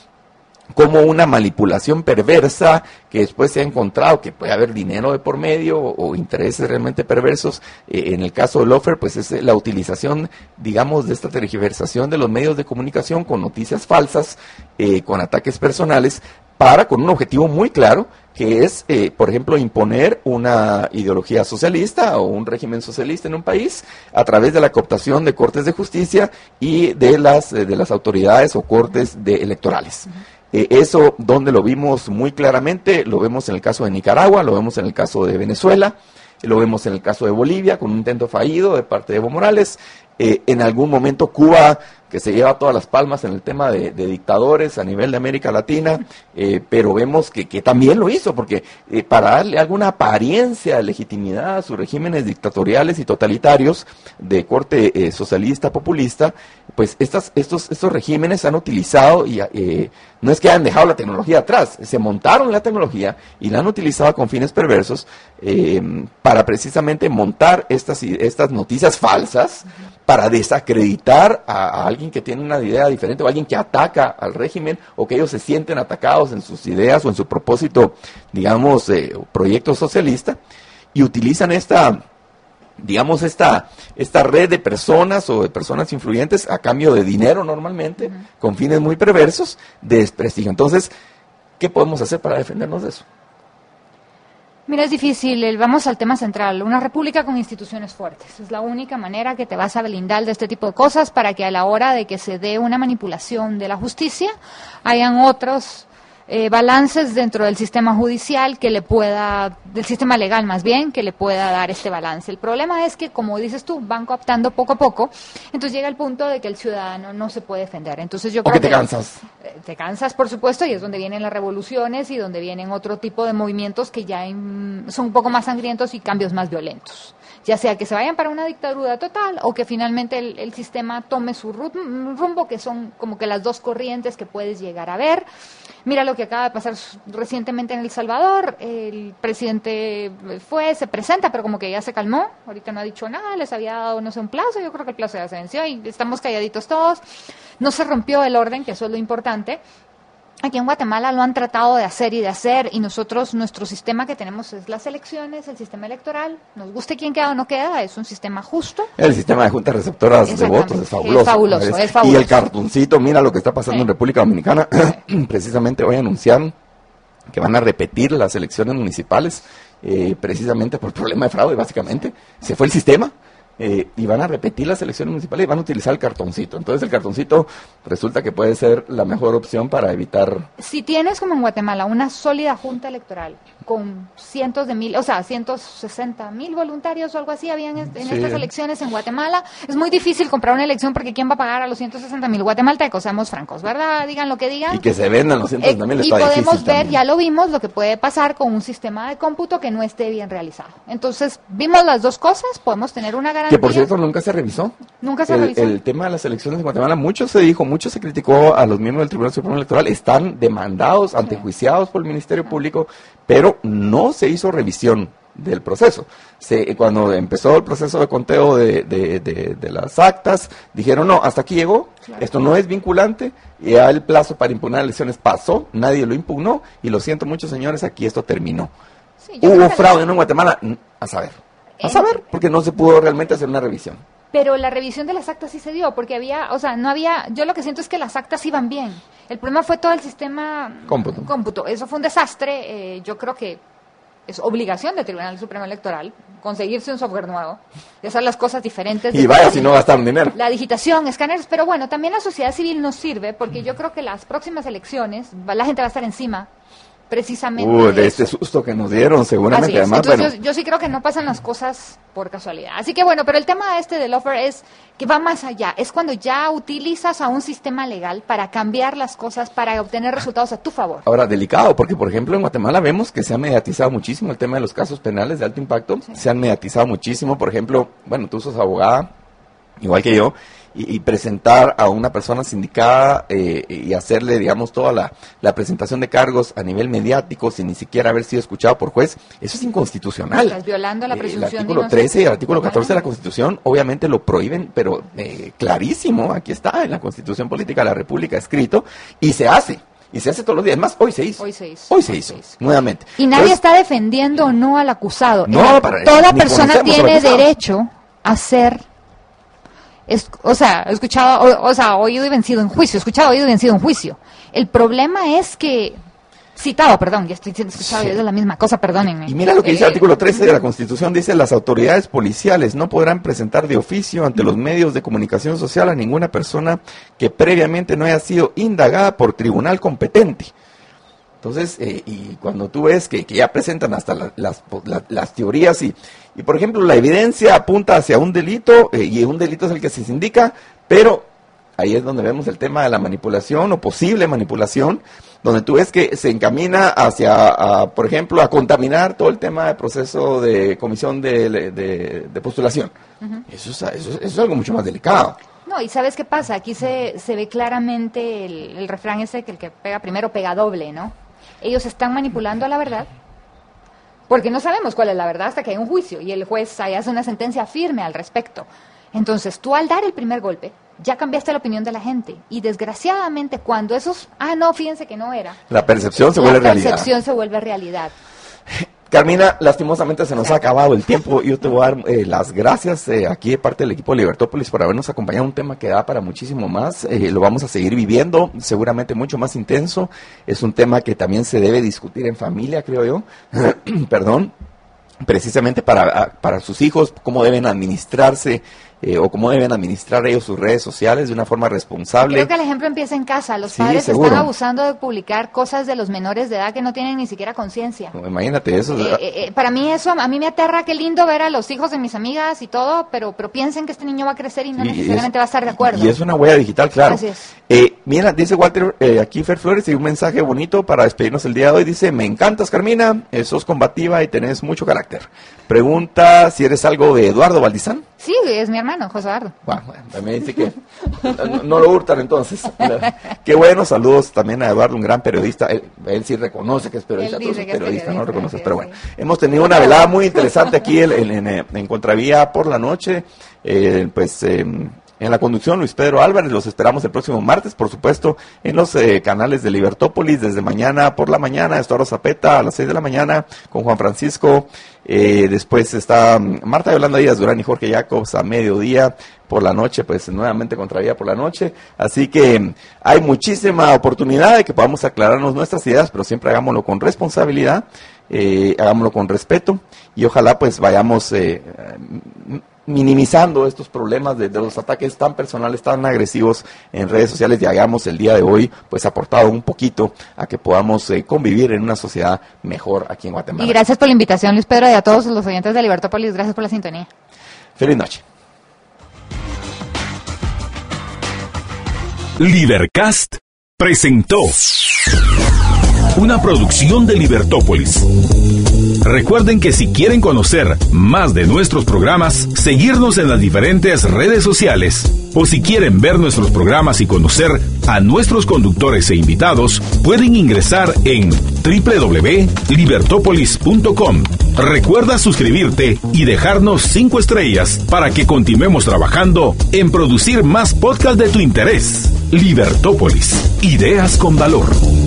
[SPEAKER 2] como una manipulación perversa que después se ha encontrado que puede haber dinero de por medio o, o intereses realmente perversos. Eh, en el caso del lawfare, pues es la utilización, digamos, de esta tergiversación de los medios de comunicación con noticias falsas, eh, con ataques personales, para con un objetivo muy claro, que es, eh, por ejemplo, imponer una ideología socialista o un régimen socialista en un país a través de la cooptación de cortes de justicia y de las, eh, de las autoridades o cortes de electorales. Uh-huh. Eh, eso, donde lo vimos muy claramente, lo vemos en el caso de Nicaragua, lo vemos en el caso de Venezuela, lo vemos en el caso de Bolivia, con un intento fallido de parte de Evo Morales. Eh, en algún momento Cuba, que se lleva todas las palmas en el tema de, de dictadores a nivel de América Latina, eh, pero vemos que, que también lo hizo, porque eh, para darle alguna apariencia de legitimidad a sus regímenes dictatoriales y totalitarios de corte eh, socialista, populista, pues estas, estos, estos regímenes han utilizado, y eh, no es que hayan dejado la tecnología atrás, se montaron la tecnología y la han utilizado con fines perversos eh, para precisamente montar estas, estas noticias falsas, para desacreditar a, a alguien que tiene una idea diferente o alguien que ataca al régimen, o que ellos se sienten atacados en sus ideas o en su propósito, digamos, eh, proyecto socialista, y utilizan esta, digamos, esta, esta red de personas o de personas influyentes a cambio de dinero normalmente, uh-huh. con fines muy perversos, de desprestigio. Entonces, ¿qué podemos hacer para defendernos de eso?
[SPEAKER 3] Mira, es difícil. Vamos al tema central. Una república con instituciones fuertes. Es la única manera que te vas a blindar de este tipo de cosas, para que a la hora de que se dé una manipulación de la justicia, hayan otros eh, balances dentro del sistema judicial que le pueda, del sistema legal más bien, que le pueda dar este balance. El problema es que, como dices tú, van cooptando poco a poco, entonces llega el punto de que el ciudadano no se puede defender. Entonces yo creo
[SPEAKER 2] o que te
[SPEAKER 3] que,
[SPEAKER 2] cansas.
[SPEAKER 3] Te cansas, por supuesto, y es donde vienen las revoluciones y donde vienen otro tipo de movimientos que ya in, son un poco más sangrientos y cambios más violentos. Ya sea que se vayan para una dictadura total o que finalmente el, el sistema tome su rumbo, que son como que las dos corrientes que puedes llegar a ver. Mira lo que acaba de pasar recientemente en El Salvador. El presidente fue, se presenta, pero como que ya se calmó. Ahorita no ha dicho nada, les había dado, no sé, un plazo. Yo creo que el plazo ya se venció y estamos calladitos todos. No se rompió el orden, que eso es lo importante. Aquí en Guatemala lo han tratado de hacer y de hacer, y nosotros, nuestro sistema que tenemos es las elecciones, el sistema electoral. Nos guste quién queda o no queda, es un sistema justo.
[SPEAKER 2] El sistema de juntas receptoras de votos es fabuloso.
[SPEAKER 3] Es fabuloso, es fabuloso.
[SPEAKER 2] Y el cartoncito, mira lo que está pasando sí. en República Dominicana. Precisamente hoy anunciaron que van a repetir las elecciones municipales, eh, precisamente por problema de fraude, básicamente. Se fue el sistema. Eh, y van a repetir las elecciones municipales y van a utilizar el cartoncito. Entonces el cartoncito resulta que puede ser la mejor opción para evitar...
[SPEAKER 3] Si tienes, como en Guatemala, una sólida junta electoral con cientos de mil, o sea, ciento sesenta mil voluntarios o algo así habían en sí. estas elecciones en Guatemala, es muy difícil comprar una elección porque ¿quién va a pagar a los ciento sesenta mil guatemaltecos? Seamos francos, ¿verdad? Digan lo que digan.
[SPEAKER 2] Y que se vendan los ciento sesenta mil eh,
[SPEAKER 3] Y podemos ver, también. Ya lo vimos, lo que puede pasar con un sistema de cómputo que no esté bien realizado. Entonces, vimos las dos cosas, podemos tener una garantía.
[SPEAKER 2] Que por cierto nunca se revisó.
[SPEAKER 3] Nunca se
[SPEAKER 2] el,
[SPEAKER 3] revisó.
[SPEAKER 2] El tema de las elecciones en Guatemala, mucho se dijo, mucho se criticó a los miembros del Tribunal Supremo Electoral, están demandados, sí. antejuiciados por el Ministerio sí. Público, pero no se hizo revisión del proceso. Se, cuando empezó el proceso de conteo de, de, de, de las actas, dijeron, no, hasta aquí llegó, claro. esto no es vinculante, y ya el plazo para impugnar elecciones pasó, nadie lo impugnó, y lo siento mucho, señores, aquí esto terminó. Sí, Hubo fraude en Guatemala, a saber. A saber, porque no se pudo realmente hacer una revisión.
[SPEAKER 3] Pero la revisión de las actas sí se dio, porque había, o sea, no había, yo lo que siento es que las actas iban bien. El problema fue todo el sistema
[SPEAKER 2] cómputo.
[SPEAKER 3] cómputo. Eso fue un desastre. Eh, yo creo que es obligación del Tribunal Supremo Electoral conseguirse un software nuevo, y hacer las cosas diferentes.
[SPEAKER 2] Y vaya si no gastaron dinero.
[SPEAKER 3] La digitación, escáneres, pero bueno, también la sociedad civil nos sirve, porque yo creo que las próximas elecciones, la gente va a estar encima. Precisamente
[SPEAKER 2] uh, de, de este susto que nos dieron, seguramente. Además,
[SPEAKER 3] Entonces,
[SPEAKER 2] bueno.
[SPEAKER 3] yo, yo sí creo que no pasan las cosas por casualidad. Así que bueno, pero el tema este del offer es que va más allá. Es cuando ya utilizas a un sistema legal para cambiar las cosas, para obtener resultados a tu favor.
[SPEAKER 2] Ahora, delicado, porque por ejemplo en Guatemala vemos que se ha mediatizado muchísimo el tema de los casos penales de alto impacto. Sí. Se han mediatizado muchísimo. Por ejemplo, bueno, tú sos abogada, igual que yo. Y, y presentar a una persona sindicada eh, y hacerle, digamos, toda la, la presentación de cargos a nivel mediático sin ni siquiera haber sido escuchado por juez, eso es inconstitucional.
[SPEAKER 3] Estás violando la presunción.
[SPEAKER 2] Eh, el artículo trece y el artículo catorce de la Constitución obviamente lo prohíben, pero eh, clarísimo, aquí está en la Constitución Política de la República escrito, y se hace. Y se hace todos los días. Más, hoy se hizo.
[SPEAKER 3] Hoy se hizo.
[SPEAKER 2] Hoy se hizo, nuevamente.
[SPEAKER 3] Y nadie Entonces, está defendiendo o no al acusado.
[SPEAKER 2] No, para,
[SPEAKER 3] Toda persona tiene derecho a ser... Es, o sea, he escuchado, o, o sea, oído y vencido en juicio, he escuchado, oído y vencido en juicio. El problema es que, citado, perdón, ya estoy diciendo escuchado, sí. es la misma cosa, perdónenme.
[SPEAKER 2] Y mira lo que dice el artículo trece de la Constitución, dice, las autoridades policiales no podrán presentar de oficio ante los medios de comunicación social a ninguna persona que previamente no haya sido indagada por tribunal competente. Entonces, eh, y cuando tú ves que, que ya presentan hasta la, las, la, las teorías y, y, por ejemplo, la evidencia apunta hacia un delito, eh, y un delito es el que se indica, pero ahí es donde vemos el tema de la manipulación o posible manipulación, donde tú ves que se encamina hacia, a, por ejemplo, a contaminar todo el tema del proceso de comisión de, de, de postulación. Uh-huh. Eso, es, eso, eso es algo mucho más delicado.
[SPEAKER 3] No, y ¿sabes qué pasa? Aquí se, se ve claramente el, el refrán ese que el que pega primero pega doble, ¿no? Ellos están manipulando a la verdad, porque no sabemos cuál es la verdad hasta que hay un juicio y el juez ahí hace una sentencia firme al respecto. Entonces, tú al dar el primer golpe, ya cambiaste la opinión de la gente. Y desgraciadamente, cuando esos, ah, no, fíjense que no era.
[SPEAKER 2] La percepción se vuelve realidad.
[SPEAKER 3] La percepción se vuelve realidad.
[SPEAKER 2] Carmina, lastimosamente se nos ha acabado el tiempo. Yo te voy a dar eh, las gracias eh, aquí de parte del equipo de Libertópolis por habernos acompañado. Un tema que da para muchísimo más. Eh, lo vamos a seguir viviendo, seguramente mucho más intenso. Es un tema que también se debe discutir en familia, creo yo. Perdón. Precisamente para, para sus hijos, cómo deben administrarse eh, o cómo deben administrar ellos sus redes sociales de una forma responsable.
[SPEAKER 3] Creo que el ejemplo empieza en casa. Los
[SPEAKER 2] Sí,
[SPEAKER 3] padres
[SPEAKER 2] seguro.
[SPEAKER 3] están abusando de publicar cosas de los menores de edad que no tienen ni siquiera conciencia.
[SPEAKER 2] No, imagínate eso.
[SPEAKER 3] Eh, eh, eh, para mí eso, a mí me aterra, qué lindo ver a los hijos de mis amigas y todo, pero, pero piensen que este niño va a crecer y no
[SPEAKER 2] Sí,
[SPEAKER 3] necesariamente
[SPEAKER 2] es-
[SPEAKER 3] va a estar de acuerdo.
[SPEAKER 2] Y es una huella digital, claro.
[SPEAKER 3] Así es.
[SPEAKER 2] Eh, mira, dice Walter, eh, aquí Fer Flores, y un mensaje bonito para despedirnos el día de hoy. Dice, me encantas, Carmina, eh, sos combativa y tenés mucho carácter. Pregunta si eres algo de Eduardo Valdizán.
[SPEAKER 3] Sí, es mi hermano, José Eduardo.
[SPEAKER 2] Bueno, bueno, también dice que no, no lo hurtan entonces. Qué bueno, saludos también a Eduardo, un gran periodista. Él, él sí reconoce que es periodista,
[SPEAKER 3] Él
[SPEAKER 2] tú
[SPEAKER 3] dice
[SPEAKER 2] sos
[SPEAKER 3] que es
[SPEAKER 2] periodista, no lo
[SPEAKER 3] periodista,
[SPEAKER 2] reconoces,
[SPEAKER 3] sí,
[SPEAKER 2] pero
[SPEAKER 3] sí.
[SPEAKER 2] bueno. Hemos tenido una velada muy interesante aquí en, en, en, en Contravía por la noche. Eh, pues eh, en la conducción Luis Pedro Álvarez, los esperamos el próximo martes, por supuesto, en los eh, canales de Libertópolis, desde mañana por la mañana, Estuardo Zapeta a las seis de la mañana, con Juan Francisco. Eh, después está mm, Marta Yolanda Díaz Durán y Jorge Jacobs a mediodía. Por la noche, pues nuevamente Contravía por la noche. Así que mm, hay muchísima oportunidad de que podamos aclararnos nuestras ideas, pero siempre hagámoslo con responsabilidad, eh, hagámoslo con respeto y ojalá pues vayamos eh, m- minimizando estos problemas de, de los ataques tan personales, tan agresivos en redes sociales y hagamos el día de hoy pues aportado un poquito a que podamos eh, convivir en una sociedad mejor aquí en Guatemala.
[SPEAKER 3] Y gracias por la invitación, Luis Pedro, y a todos los oyentes de Libertópolis, gracias por la sintonía.
[SPEAKER 2] Feliz noche.
[SPEAKER 1] Libercast presentó una producción de Libertópolis. Recuerden que si quieren conocer más de nuestros programas, seguirnos en las diferentes redes sociales, o si quieren ver nuestros programas y conocer a nuestros conductores e invitados, pueden ingresar en doble u doble u doble u punto libertópolis punto com. Recuerda suscribirte y dejarnos cinco estrellas para que continuemos trabajando en producir más podcasts de tu interés. Libertópolis, ideas con valor.